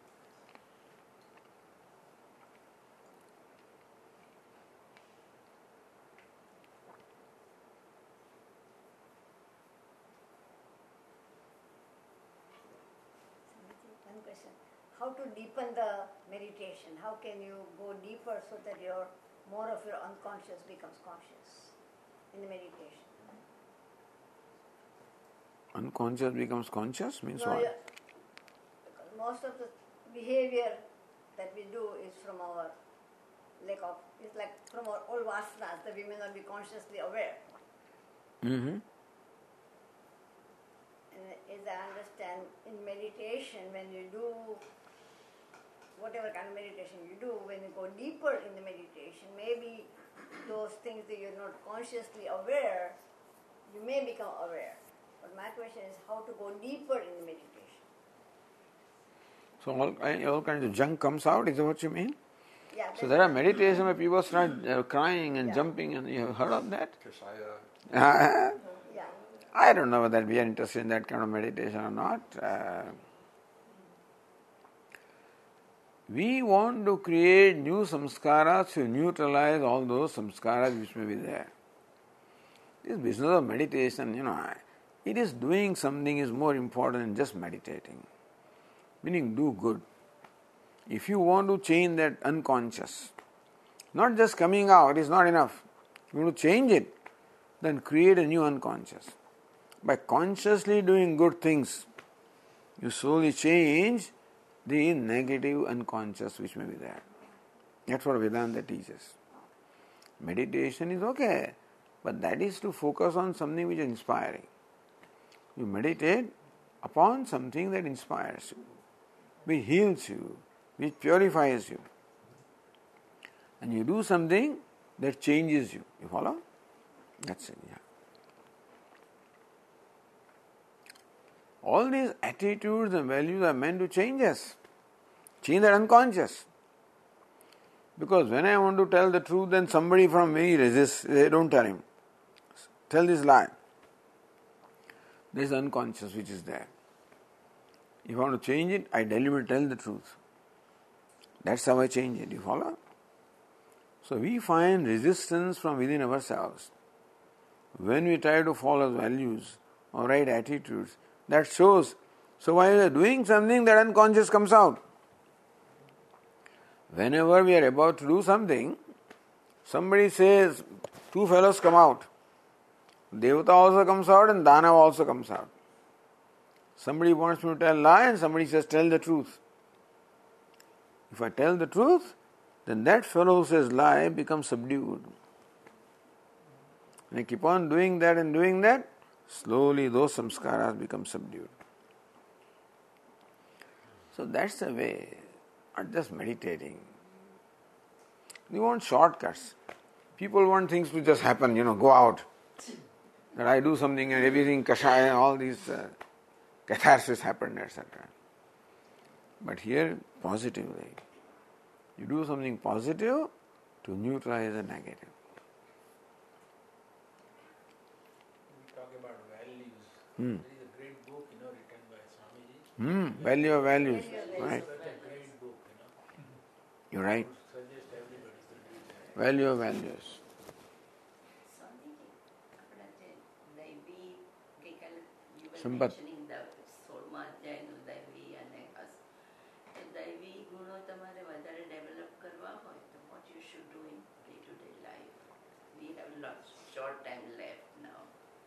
question. How to deepen the meditation? How can you go deeper so that more of your unconscious becomes conscious in the meditation? Unconscious becomes conscious means No, what? because most of the behavior that we do is from our it's like from our old vasanas that we may not be consciously aware. Mm-hmm. And as I understand, in meditation, when you do whatever kind of meditation you do, when you go deeper in the meditation, maybe those things that you're not consciously aware, you may become aware. But my question is how to go deeper in the meditation. So all kinds of junk comes out, is that what you mean? Yeah, So there are meditations where people start crying and Yeah. jumping, and you have heard of that? yeah. I don't know whether we are interested in that kind of meditation or not. We want to create new samskaras to neutralize all those samskaras which may be there. This business of meditation, it is doing something is more important than just meditating. Meaning do good. If you want to change that unconscious, not just coming out is not enough. You want to change it, then create a new unconscious. By consciously doing good things, you slowly change the negative unconscious which may be there. That's what Vedanta teaches. Meditation is okay, but that is to focus on something which is inspiring. You meditate upon something that inspires you, which heals you, which purifies you. And you do something that changes you. You follow? That's it, yeah. All these attitudes and values are meant to change us. Change that unconscious. Because when I want to tell the truth, then somebody from me resists. They don't tell him. Tell this lie. There is unconscious which is there. If I want to change it, I deliberately tell the truth. That's how I change it. You follow? So we find resistance from within ourselves. When we try to follow values or right attitudes, that shows. So while we are doing something, that unconscious comes out. Whenever we are about to do something, somebody says, two fellows come out. Devata also comes out and Danav also comes out. Somebody wants me to tell lie and somebody says, tell the truth. If I tell the truth, then that fellow who says lie becomes subdued. When I keep on doing that and doing that, slowly those samskaras become subdued. So that's the way, not just meditating. We want shortcuts. People want things to just happen, go out. That I do something and everything, kashaya, all these catharsis happened, etc. But here, positively. You do something positive to neutralize the negative. We talk about values. There is a great book, written by Swamiji. Value of values. Right. Such a great book, You're right. Suggest everybody to read that. Value of values. Sampat દૈવી ગુણો તમારે વધારે develop કરવા હોય તો what you should do in day-to-day life. We have lots short time left now.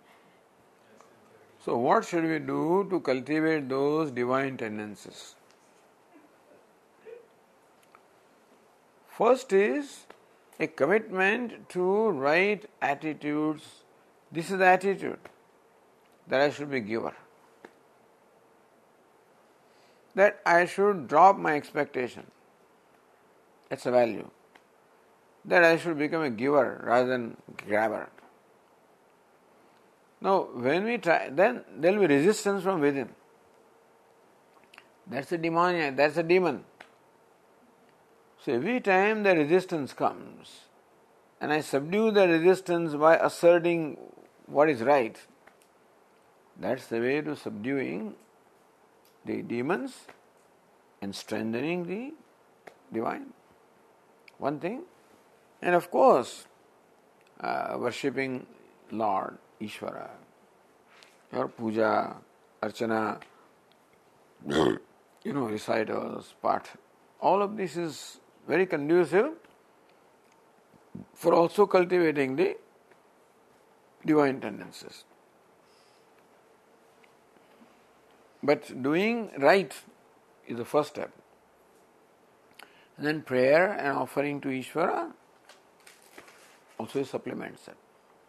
So what should we do to cultivate those divine tendencies? First is a commitment to right attitudes. This is the attitude that I should be giver. That I should drop my expectation. That's a value. That I should become a giver rather than grabber. Now, when we try, then there will be resistance from within. That's a demoniac, that's a demon. So every time the resistance comes, and I subdue the resistance by asserting what is right, that's the way to subduing the demons and strengthening the divine. One thing. And of course, worshipping Lord, Ishvara, your puja, archana, recitals, part. All of this is very conducive for also cultivating the divine tendencies. But doing right is the first step. And then prayer and offering to Ishvara also supplements it.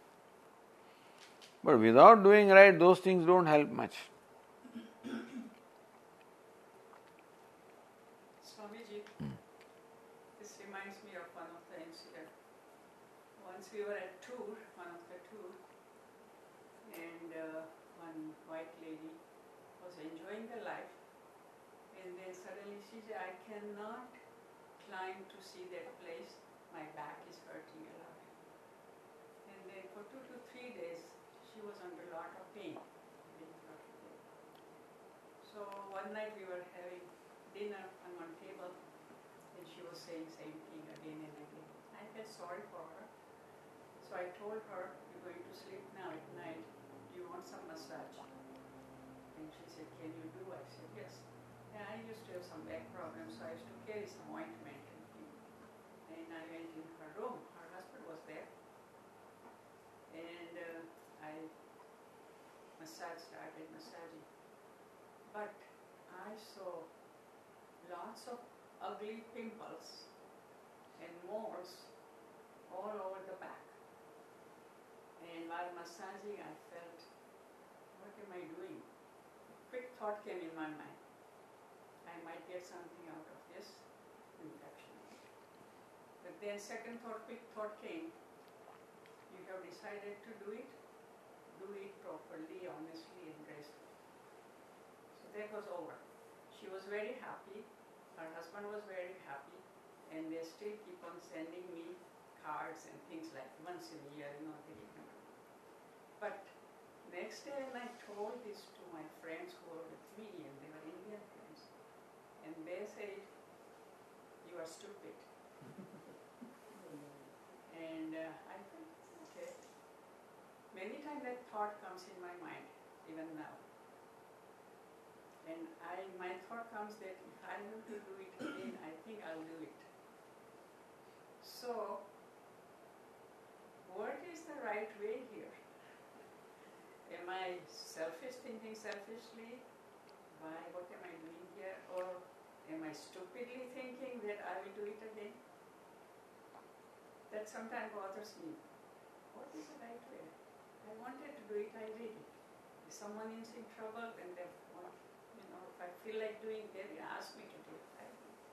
But without doing right, those things don't help much. Swamiji, this reminds me of one of the incident. Once we were at tour, one of the tour, and one white lady was enjoying the life, and then suddenly she said, I cannot climb to see that place, my back is hurting a lot. And then for 2 to 3 days, she was under a lot of pain. So one night we were having dinner on one table, and she was saying same thing again and again. I felt sorry for her. So I told her, you're going to sleep now at night. Do you want some massage? And she said, can you do? I said, yes. And I used to have some back problems, so I used to carry some ointment and things. And I went in her room. Her husband was there. And I started massaging. But I saw lots of ugly pimples and moles all over the back. And while massaging, I felt, what am I doing? Quick thought came in my mind. I might get something out of this infection. But then quick thought came. You have decided to do it properly, honestly, and gracefully. So that was over. She was very happy. Her husband was very happy. And they still keep on sending me cards and things like once in a year, they remember. But next day when I told this to my friends who were with me, and they were Indian friends, and they said, you are stupid. And I think, okay. Many times that thought comes in my mind, even now. And my thought comes that if I have to do it again, I think I'll do it. So, what is the right way here? Am I thinking selfishly? Why? What am I doing here? Or am I stupidly thinking that I will do it again? That sometimes bothers me. What is the right way? I wanted to do it, I did it. If someone is in trouble, then they want, if I feel like doing it, they ask me to do it. I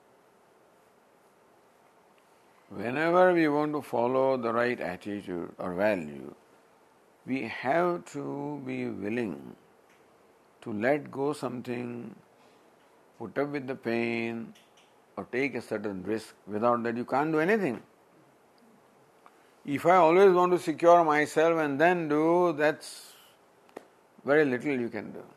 do. Whenever we want to follow the right attitude or value, we have to be willing to let go something, put up with the pain, or take a certain risk. Without that, you can't do anything. If I always want to secure myself and then do, that's very little you can do.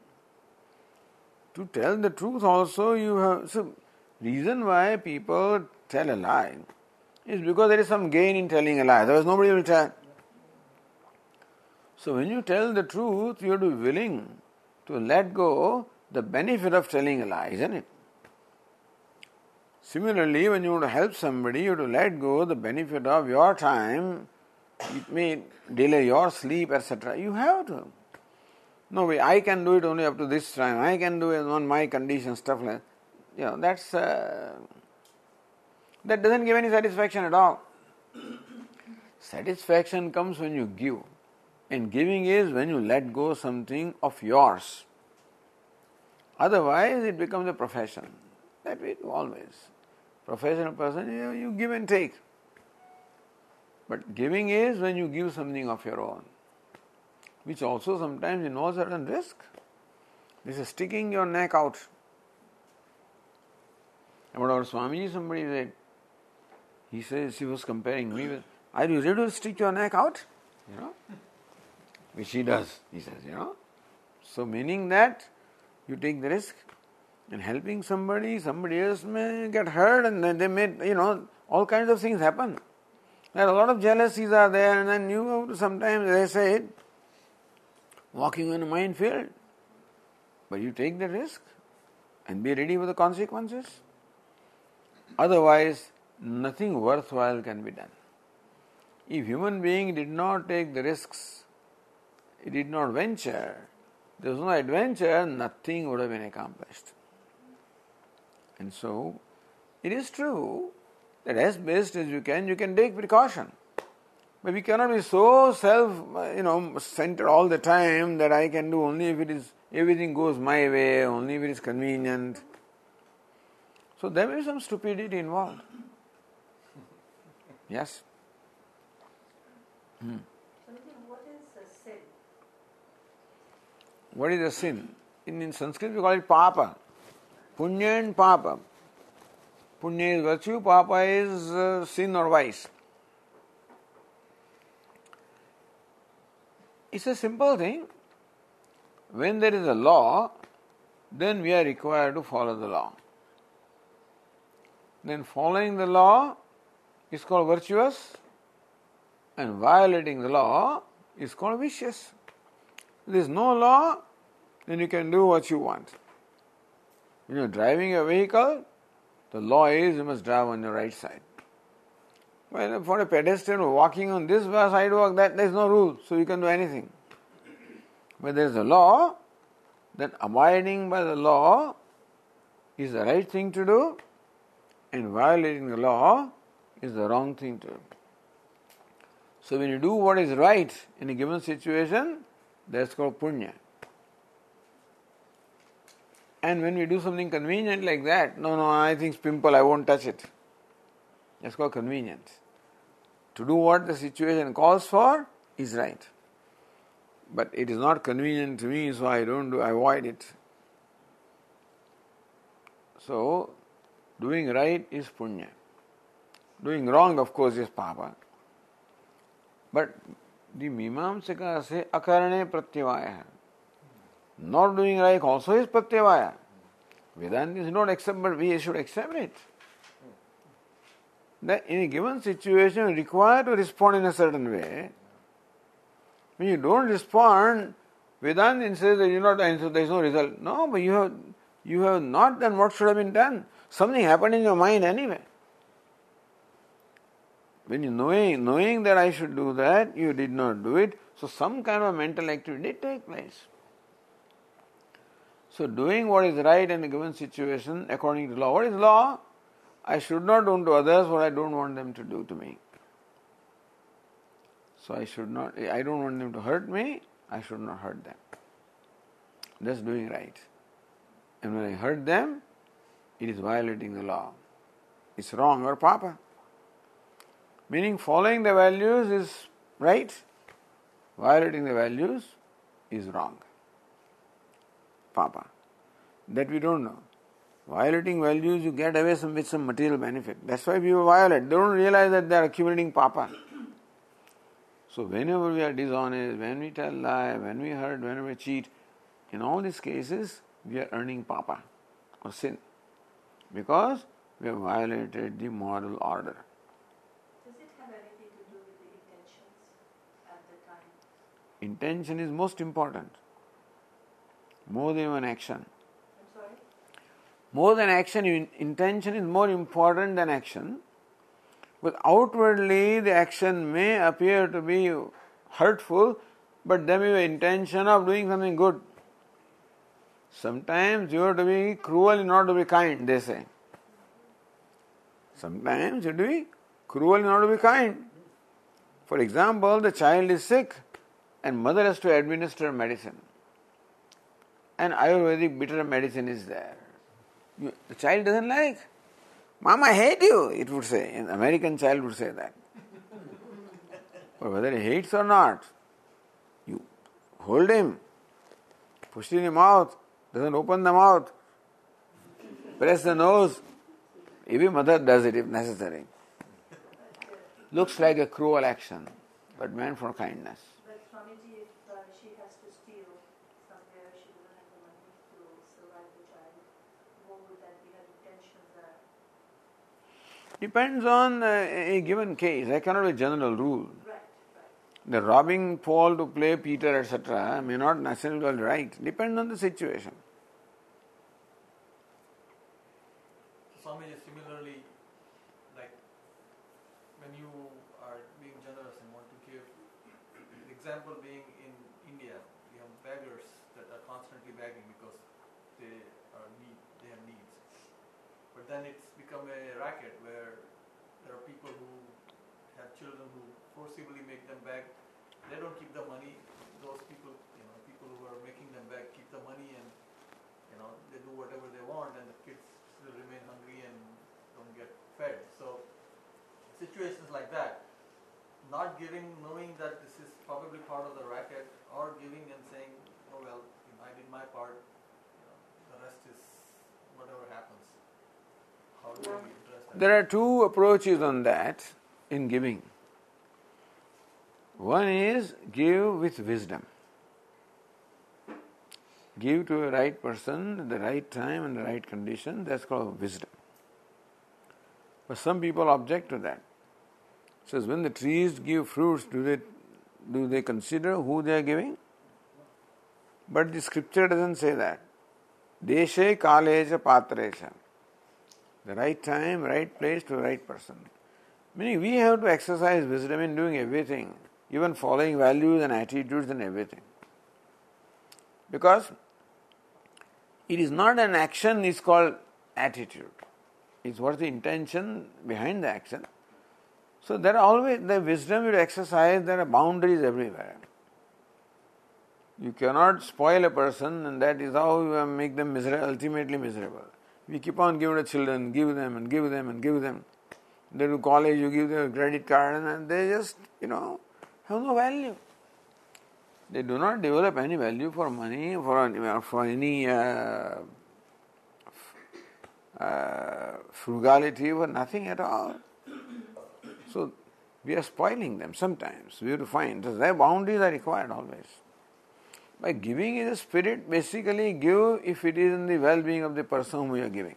To tell the truth also, you have... So, reason why people tell a lie is because there is some gain in telling a lie. Otherwise, nobody will tell. So, when you tell the truth, you have to be willing to let go the benefit of telling a lie, isn't it? Similarly, when you want to help somebody, you have to let go the benefit of your time. It may delay your sleep, etc. You have to. No way, I can do it only up to this time. I can do it on my conditions, stuff like that. That doesn't give any satisfaction at all. Satisfaction comes when you give. And giving is when you let go something of yours. Otherwise, it becomes a profession. That way, always. Professional person, you give and take. But giving is when you give something of your own, which also sometimes involves certain risk. This is sticking your neck out. About our Swamiji, somebody said, he says, he was comparing me with, are you ready to stick your neck out? Which he does, he says, So meaning that you take the risk. And helping somebody else may get hurt, and then they may, all kinds of things happen. There are a lot of jealousies are there, and then you have to sometimes, as I said, walking on a minefield. But you take the risk. and be ready for the consequences. Otherwise, nothing worthwhile can be done. If human being did not take the risks, he did not venture, there was no adventure, nothing would have been accomplished. And so, it is true that as best as you can take precaution. But we cannot be so centered all the time that I can do only if everything goes my way, only if it is convenient. So there may be some stupidity involved. Yes? What is a sin? What is a sin? In Sanskrit we call it papa. Punya and papa. Punya is virtue, papa is sin or vice. It's a simple thing. When there is a law, then we are required to follow the law. Then following the law is called virtuous, and violating the law is called vicious. If there is no law, then you can do what you want. When you are driving a vehicle, the law is you must drive on your right side. Well, for a pedestrian walking on this sidewalk, there is no rule, so you can do anything. But there is a law, that abiding by the law is the right thing to do, and violating the law is the wrong thing to do. So when you do what is right in a given situation, that's called punya. And when we do something convenient like that, no, I think it's pimple, I won't touch it. That's called convenience. To do what the situation calls for is right. But it is not convenient to me, so I avoid it. So, doing right is punya. Doing wrong, of course, is papa. But the Mimamsaka say akarane pratyavaya. Not doing right also is pratyavaya. Vedanta is not accept, but we should accept it. That in a given situation, you are required to respond in a certain way. When you don't respond, Vedanta says that there is no result. No, but you have not done what should have been done. Something happened in your mind anyway. When you knowing that I should do that, you did not do it, so some kind of mental activity did take place. So doing what is right in a given situation according to law. What is law? I should not do to others what I don't want them to do to me. So I don't want them to hurt me, I should not hurt them. That's doing right. And when I hurt them, it is violating the law. It's wrong or papa. Meaning following the values is right, violating the values is wrong. Papa. That we don't know. Violating values, you get away with some material benefit. That's why people violate. They don't realize that they are accumulating papa. So whenever we are dishonest, when we tell lie, when we hurt, when we cheat, in all these cases, we are earning papa or sin. Because we have violated the moral order. Does it have anything to do with the intentions at the time? Intention is most important. More than even action. I'm sorry? More than action, intention is more important than action. But outwardly, the action may appear to be hurtful, but there may be intention of doing something good. Sometimes you have to be cruel in order to be kind, they say. Sometimes you have to be cruel in order to be kind. For example, the child is sick and mother has to administer medicine. And Ayurvedic bitter medicine is there. The child doesn't like. Mama, I hate you, it would say. An American child would say that. But whether he hates or not, you hold him, push it in your mouth, doesn't open the mouth, press the nose. Even mother does it if necessary. Looks like a cruel action, but meant for kindness. But Swamiji, if she has to steal somewhere, she doesn't have the money to survive the child, what would that be her intentions there? Depends on a given case. There cannot be a general rule. Right. The robbing Paul to play Peter, etc., may not necessarily be right. Depends on the situation. Swamiji, similarly, like when you are being generous and want to give, the example being in India, you have beggars that are constantly begging because they have needs. But then it's become a racket where there are people who have children who forcibly make them beg. They don't keep the money. Those people, people who are making them beg keep the money, and they do whatever they want, and the kids still remain hungry and don't get fed. So situations like that, not giving, knowing that this is probably part of the racket, or giving and saying, oh well, I did my part, the rest is whatever happens. How do we address that? There are two approaches on that in giving. One is give with wisdom. Give to a right person at the right time and the right condition. That's called wisdom. But some people object to that. It says, when the trees give fruits, do they consider who they are giving? But the scripture doesn't say that. Deshe kaleja patrecha. The right time, right place to the right person. Meaning we have to exercise wisdom in doing everything, even following values and attitudes and everything. Because it is not an action, it's called attitude. It's what the intention behind the action. So there are always the wisdom you exercise, there are boundaries everywhere. You cannot spoil a person, and that is how you make them ultimately miserable. We keep on giving the children, give them and give them and give them. They do college, you give them a credit card, and they just, have no value. They do not develop any value for money, for any frugality, for nothing at all. So we are spoiling them sometimes. We have to find. So their boundaries are required always. By giving in the spirit, basically give if it is in the well-being of the person whom you are giving.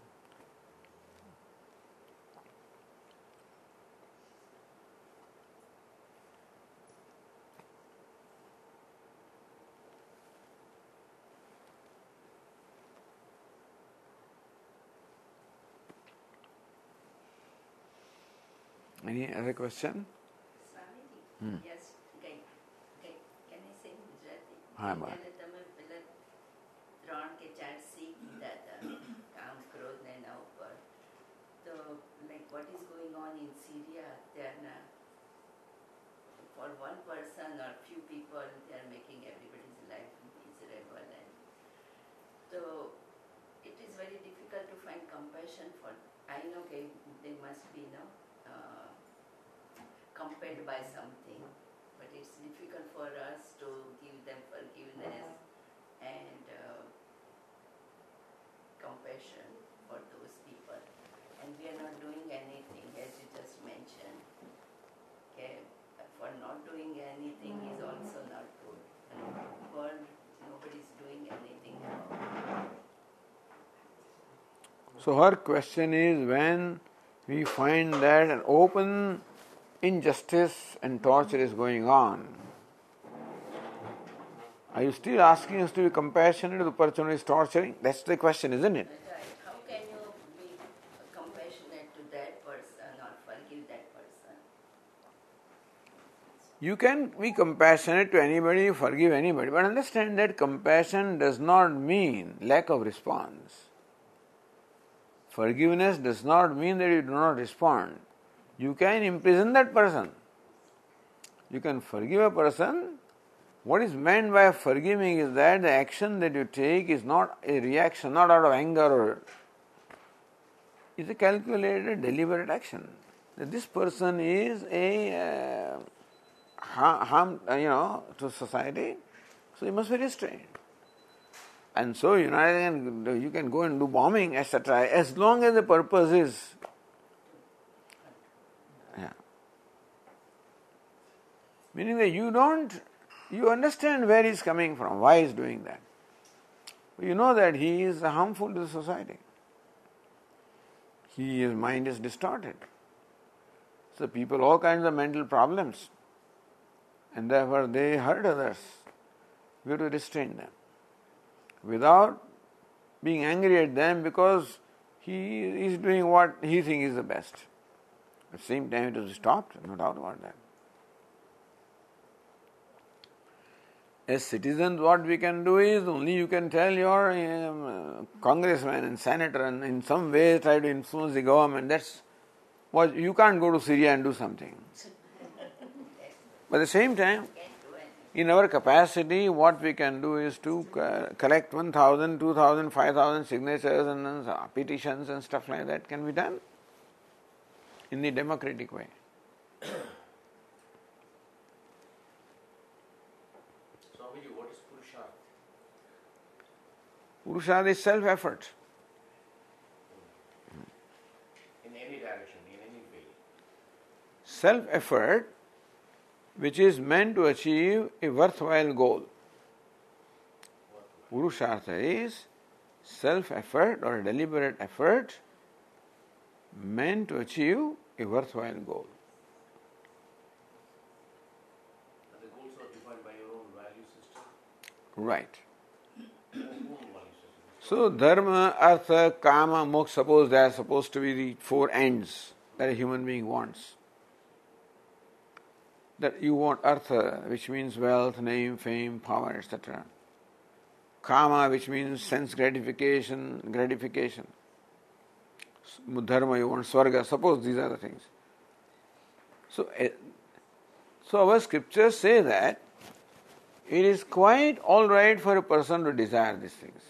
Any other question? Swamiji, yes, can I say Gujarati? હા, બરાબર. ત્યારે તમે પેલા 3 કે 4 શીખ દીધા હતા કામ ક્રોધ ને એના ઉપર તો like what is going on in Syria ત્યારના for one person or few people they are making everybody's life miserable, and so it is very difficult to find compassion for. I know they must be compelled by something, but it's difficult for us to give them forgiveness and compassion for those people. And we are not doing anything, as you just mentioned. Okay, for not doing anything is also not good. World, nobody is doing anything wrong. So her question is, when we find that an open injustice and torture is going on, are you still asking us to be compassionate to the person who is torturing? That's the question, isn't it? How can you be compassionate to that person or forgive that person? You can be compassionate to anybody, forgive anybody, but understand that compassion does not mean lack of response. Forgiveness does not mean that you do not respond. You can imprison that person. You can forgive a person. What is meant by forgiving is that the action that you take is not a reaction, not out of anger, or it's a calculated, deliberate action. That this person is a harm, to society, so you must be restrained. And so you can go and do bombing, etc., as long as the purpose is. Meaning that you understand where he's coming from, why he's doing that. You know that he is harmful to the society. His mind is distorted. So people, all kinds of mental problems. And therefore they hurt others. We have to restrain them. Without being angry at them, because he is doing what he thinks is the best. At the same time, it was stopped, no doubt about that. As citizens, what we can do is only you can tell your congressman and senator and in some way try to influence the government. That's what you can't go to Syria and do something. But at the same time, in our capacity, what we can do is to collect 1,000, 2,000, 5,000 signatures and then petitions and stuff like that can be done in the democratic way. Swamiji, what is Purusharth? Purusharth is self-effort. In any direction, in any way. Self-effort which is meant to achieve a worthwhile goal. Purushartha is self-effort or a deliberate effort meant to achieve a worthwhile goal. And the goals are defined by your own value system? Right. Own value system. So, dharma, artha, kama, moksha, suppose they are supposed to be the four ends that a human being wants. That you want artha, which means wealth, name, fame, power, etc. Kama, which means sense gratification. Dharma, you want swarga. Suppose these are the things. So our scriptures say that it is quite all right for a person to desire these things.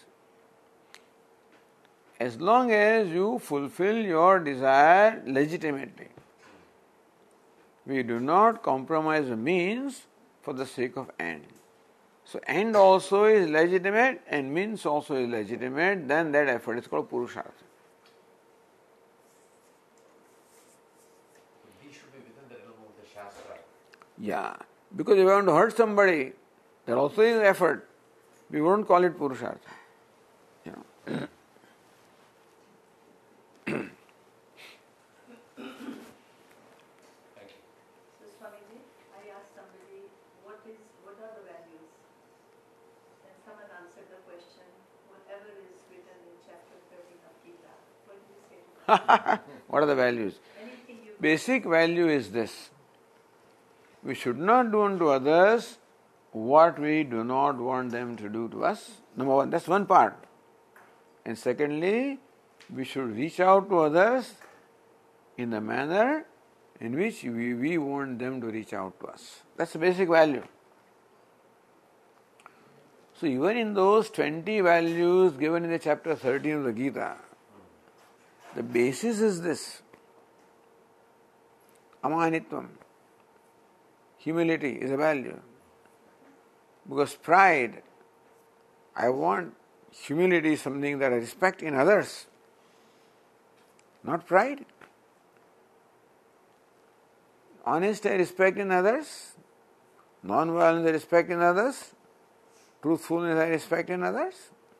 As long as you fulfill your desire legitimately. We do not compromise the means for the sake of end. So end also is legitimate and means also is legitimate, then that effort is called Purushartha. These should be within the realm of the Shastra. Yeah, because if you want to hurt somebody, that also is effort. We won't call it Purushartha. You know. So Swamiji, I asked somebody, what are the values? And someone answered the question, whatever is written in chapter 13 of Gita. What do you say to that? What are the values? Anything you Basic value is this. We should not do unto others what we do not want them to do to us. Number one, that's one part. And secondly, we should reach out to others in the manner in which we want them to reach out to us. That's the basic value. So even in those 20 values given in the chapter 13 of the Gita, the basis is this. Amanitvam. Humility is a value. Because pride, I want humility is something that I respect in others, not pride. Honesty I respect in others, non-violence I respect in others, truthfulness I respect in others.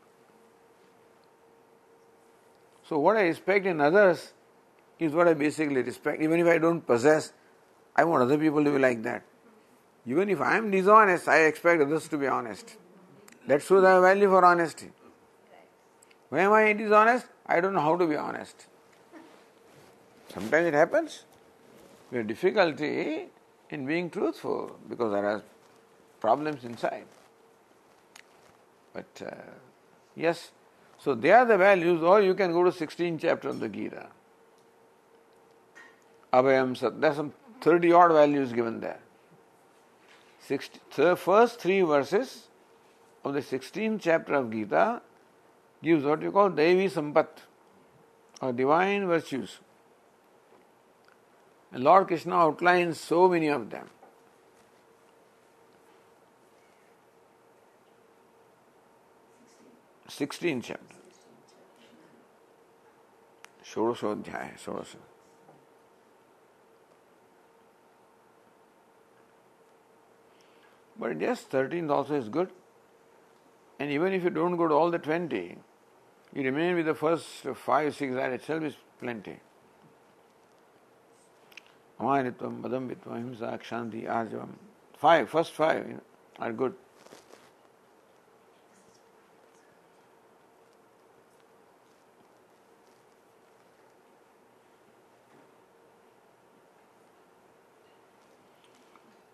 So what I respect in others is what I basically respect. Even if I don't possess, I want other people to be like that. Even if I am dishonest, I expect others to be honest. That shows I have value for honesty. When am I dishonest? I don't know how to be honest. Sometimes it happens. We have difficulty in being truthful because there are problems inside. But yes, so they are the values, or you can go to 16th chapter of the Gita. Abhayam Sat, there are some 30 odd values given there. The first 3 verses of the 16th chapter of Gita gives what you call Devi Sampat, or divine virtues. And Lord Krishna outlines so many of them. 16th chapter. Shodashodhyaya, Shodasa. But yes, 13th also is good. And even if you don't go to all the 20, you remain with the first 5, 6, that itself is plenty. Amanitvam, Madambitvam, Himsa, Kshanti, Arjavam. First 5 are good.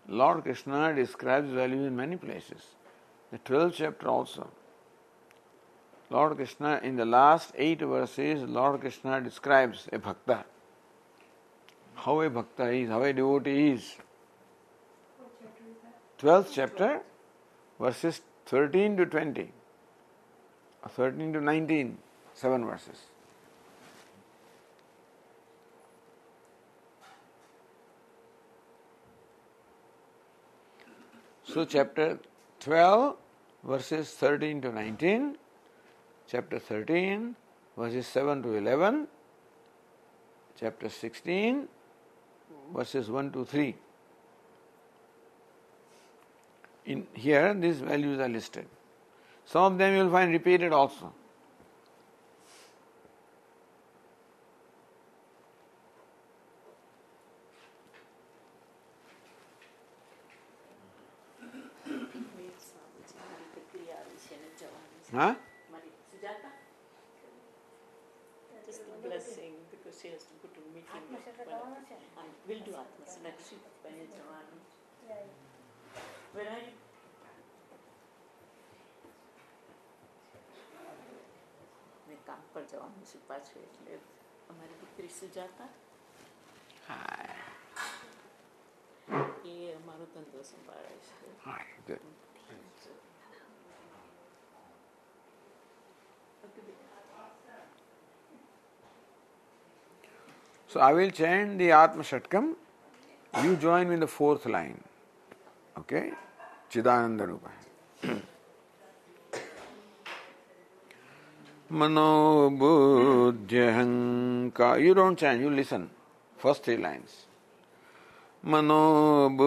Lord Krishna describes value in many places. The 12th chapter also. Lord Krishna, in the last 8 verses, Lord Krishna describes a bhakta. How a bhakta is, how a devotee is. 12th chapter, verses 13 to 20, or 13 to 19, 7 verses. So chapter 12, verses 13 to 19, chapter 13, verses 7 to 11, chapter 16, verses 1 to 3. In here, these values are listed. Some of them you will find repeated also. Huh? Sujata? Just a blessing because she has to go to meeting. We'll do Atmas next week. Where are you? મેં કામ પર જવાનું છે પાછું એટલે અમારી દીકરી સુજાતા એ અમારો ધંધો સંભાળે છે. So I will chant the Atma Shatkam. You join me in the 4th line. Okay? Chidananda Rupa. Mano buddhyahanka. You don't chant, you listen. First 3 lines. Mano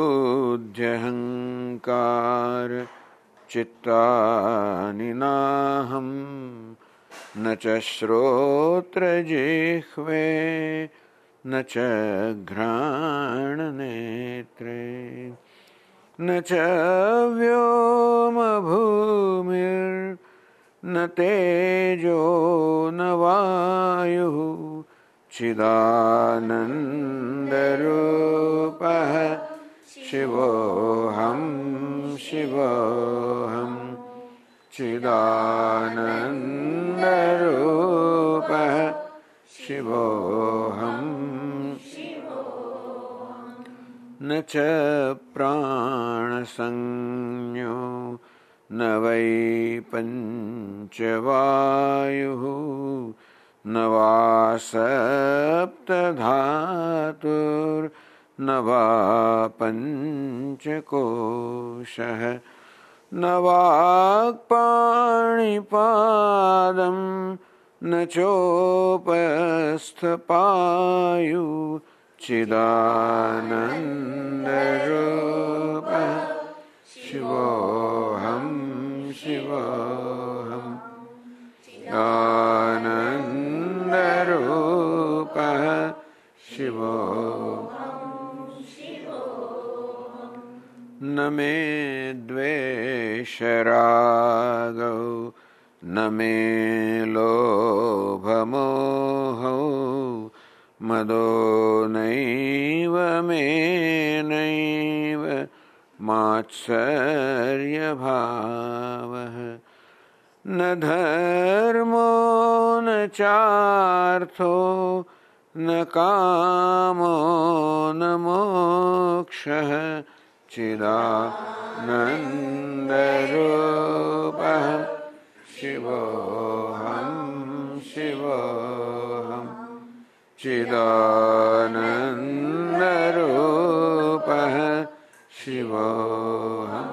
buddhyahankar chittani naham na cha shrotra jihve na cha ghrana netre na cha vyoma bhumir na tejo na vayu chidananda rupah shivoham shivoham chidananda rupah shivoham na cha prana sanyo na vai panchavayu na va sapta dhatur na va panchakoshah na vakpanipadam na chopasthapayu chidananda rupa shivoham shivoham chidananda rupa shivoham na me dvesharagau na me lobhamoho mado naiva me naiva matsarya bhavah na dharmo na chartho na kamo na mokshah chidananda rupah shivoham shivoham chidananda rupah shivoham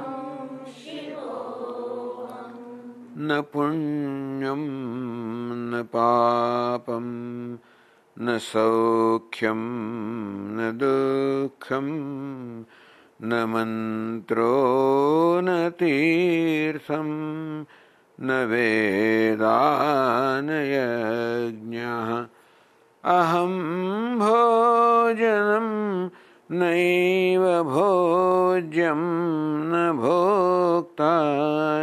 na punyam na papam na saukhyam na dukkham na mantro na tirtham na vedana yajñah aham bhojanam naiva bhojyam na bhokta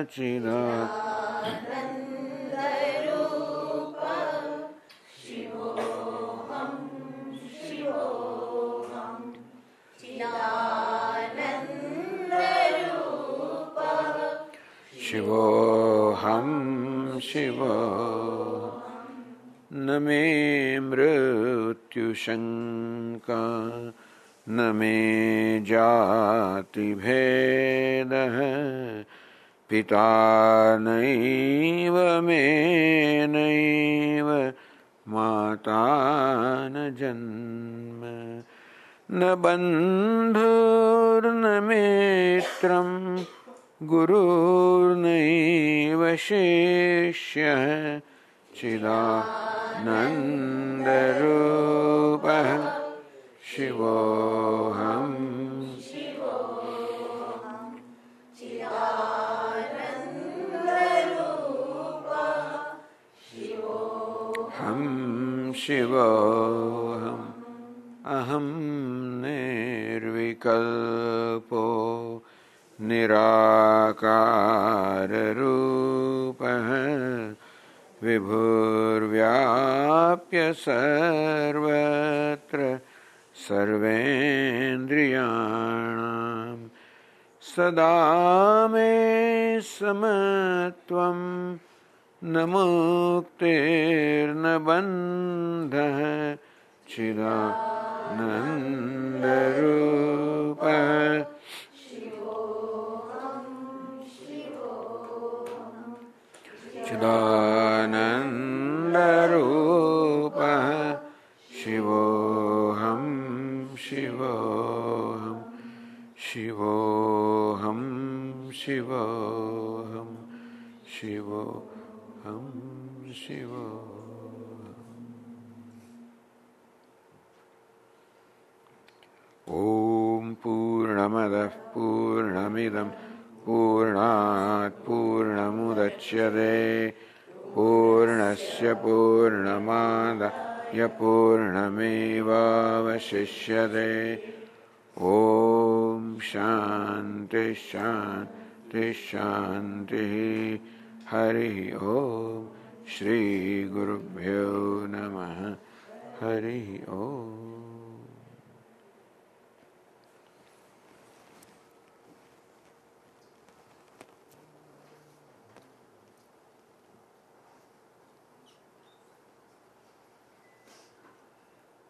chidananda rupa shivoham shivoham chidananda शिवोऽहं शिवोऽहम् न मे मृत्युशङ्का न मे जातिभेदः पिता नैव मे नैव माता न जन्म न बन्धुर्न मित्रं गुरुर्नैव शिष्यः चिदानन्दरूपः शिवोऽहम् शिवोऽहम् अहं निर्विकल्पो निराकाररूपः विभुर्व्याप्य सर्वत्र सर्वेन्द्रियाणां सदा मे समत्वं न मुक्तिर्न बन्धः चिदानन्दरूपः चिदानन्दरूपः शिवोऽहं शिवोऽहं शिवोऽहं शिवोऽहं शिवोऽहं शिवोऽहम् ॐ पूर्णमदः पूर्णमिदं पूर्णात् पूर्णमुदच्यते पूर्णस्य पूर्णमादाय पूर्णमेवावशिष्यते ॐ शान्ति शान्ति शान्तिः हरिः ॐ श्रीगुरुभ्यो नमः हरिः ॐ